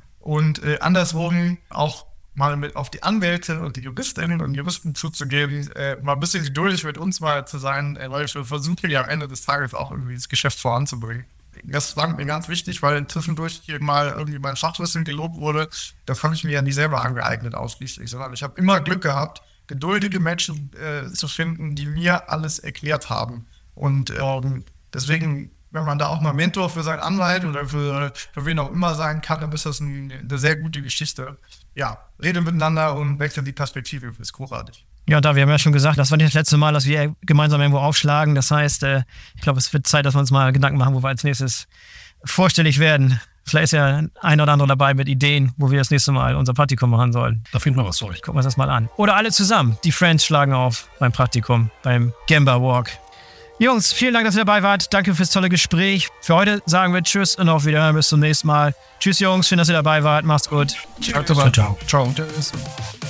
und äh, andersrum auch mal mit auf die Anwälte und die Juristinnen und Juristen zuzugehen, äh, mal ein bisschen geduldig mit uns mal zu sein, äh, weil wir versuchen ja am Ende des Tages auch irgendwie das Geschäft voranzubringen. Das war mir ganz wichtig, weil zwischendurch hier mal irgendwie mein Fachwissen gelobt wurde. Das habe ich mir ja nie selber angeeignet ausschließlich, sondern ich habe immer Glück gehabt, geduldige Menschen äh, zu finden, die mir alles erklärt haben. Und ähm, deswegen, wenn man da auch mal Mentor für seinen Anwalt oder für, für wen auch immer sein kann, dann ist das ein, eine sehr gute Geschichte. Ja, rede miteinander und wechseln die Perspektive, das ist großartig. Ja, da wir haben ja schon gesagt, das war nicht das letzte Mal, dass wir gemeinsam irgendwo aufschlagen. Das heißt, äh, ich glaube, es wird Zeit, dass wir uns mal Gedanken machen, wo wir als nächstes vorstellig werden. Vielleicht ist ja ein oder andere dabei mit Ideen, wo wir das nächste Mal unser Praktikum machen sollen. Da finden wir was für euch. Gucken wir uns das mal an. Oder alle zusammen. Die Friends schlagen auf beim Praktikum, beim Gemba Walk. Jungs, vielen Dank, dass ihr dabei wart. Danke fürs tolle Gespräch. Für heute sagen wir Tschüss und auf Wiedersehen. Bis zum nächsten Mal. Tschüss, Jungs. Schön, dass ihr dabei wart. Macht's gut. Ciao, ciao. Ciao. Tschüss.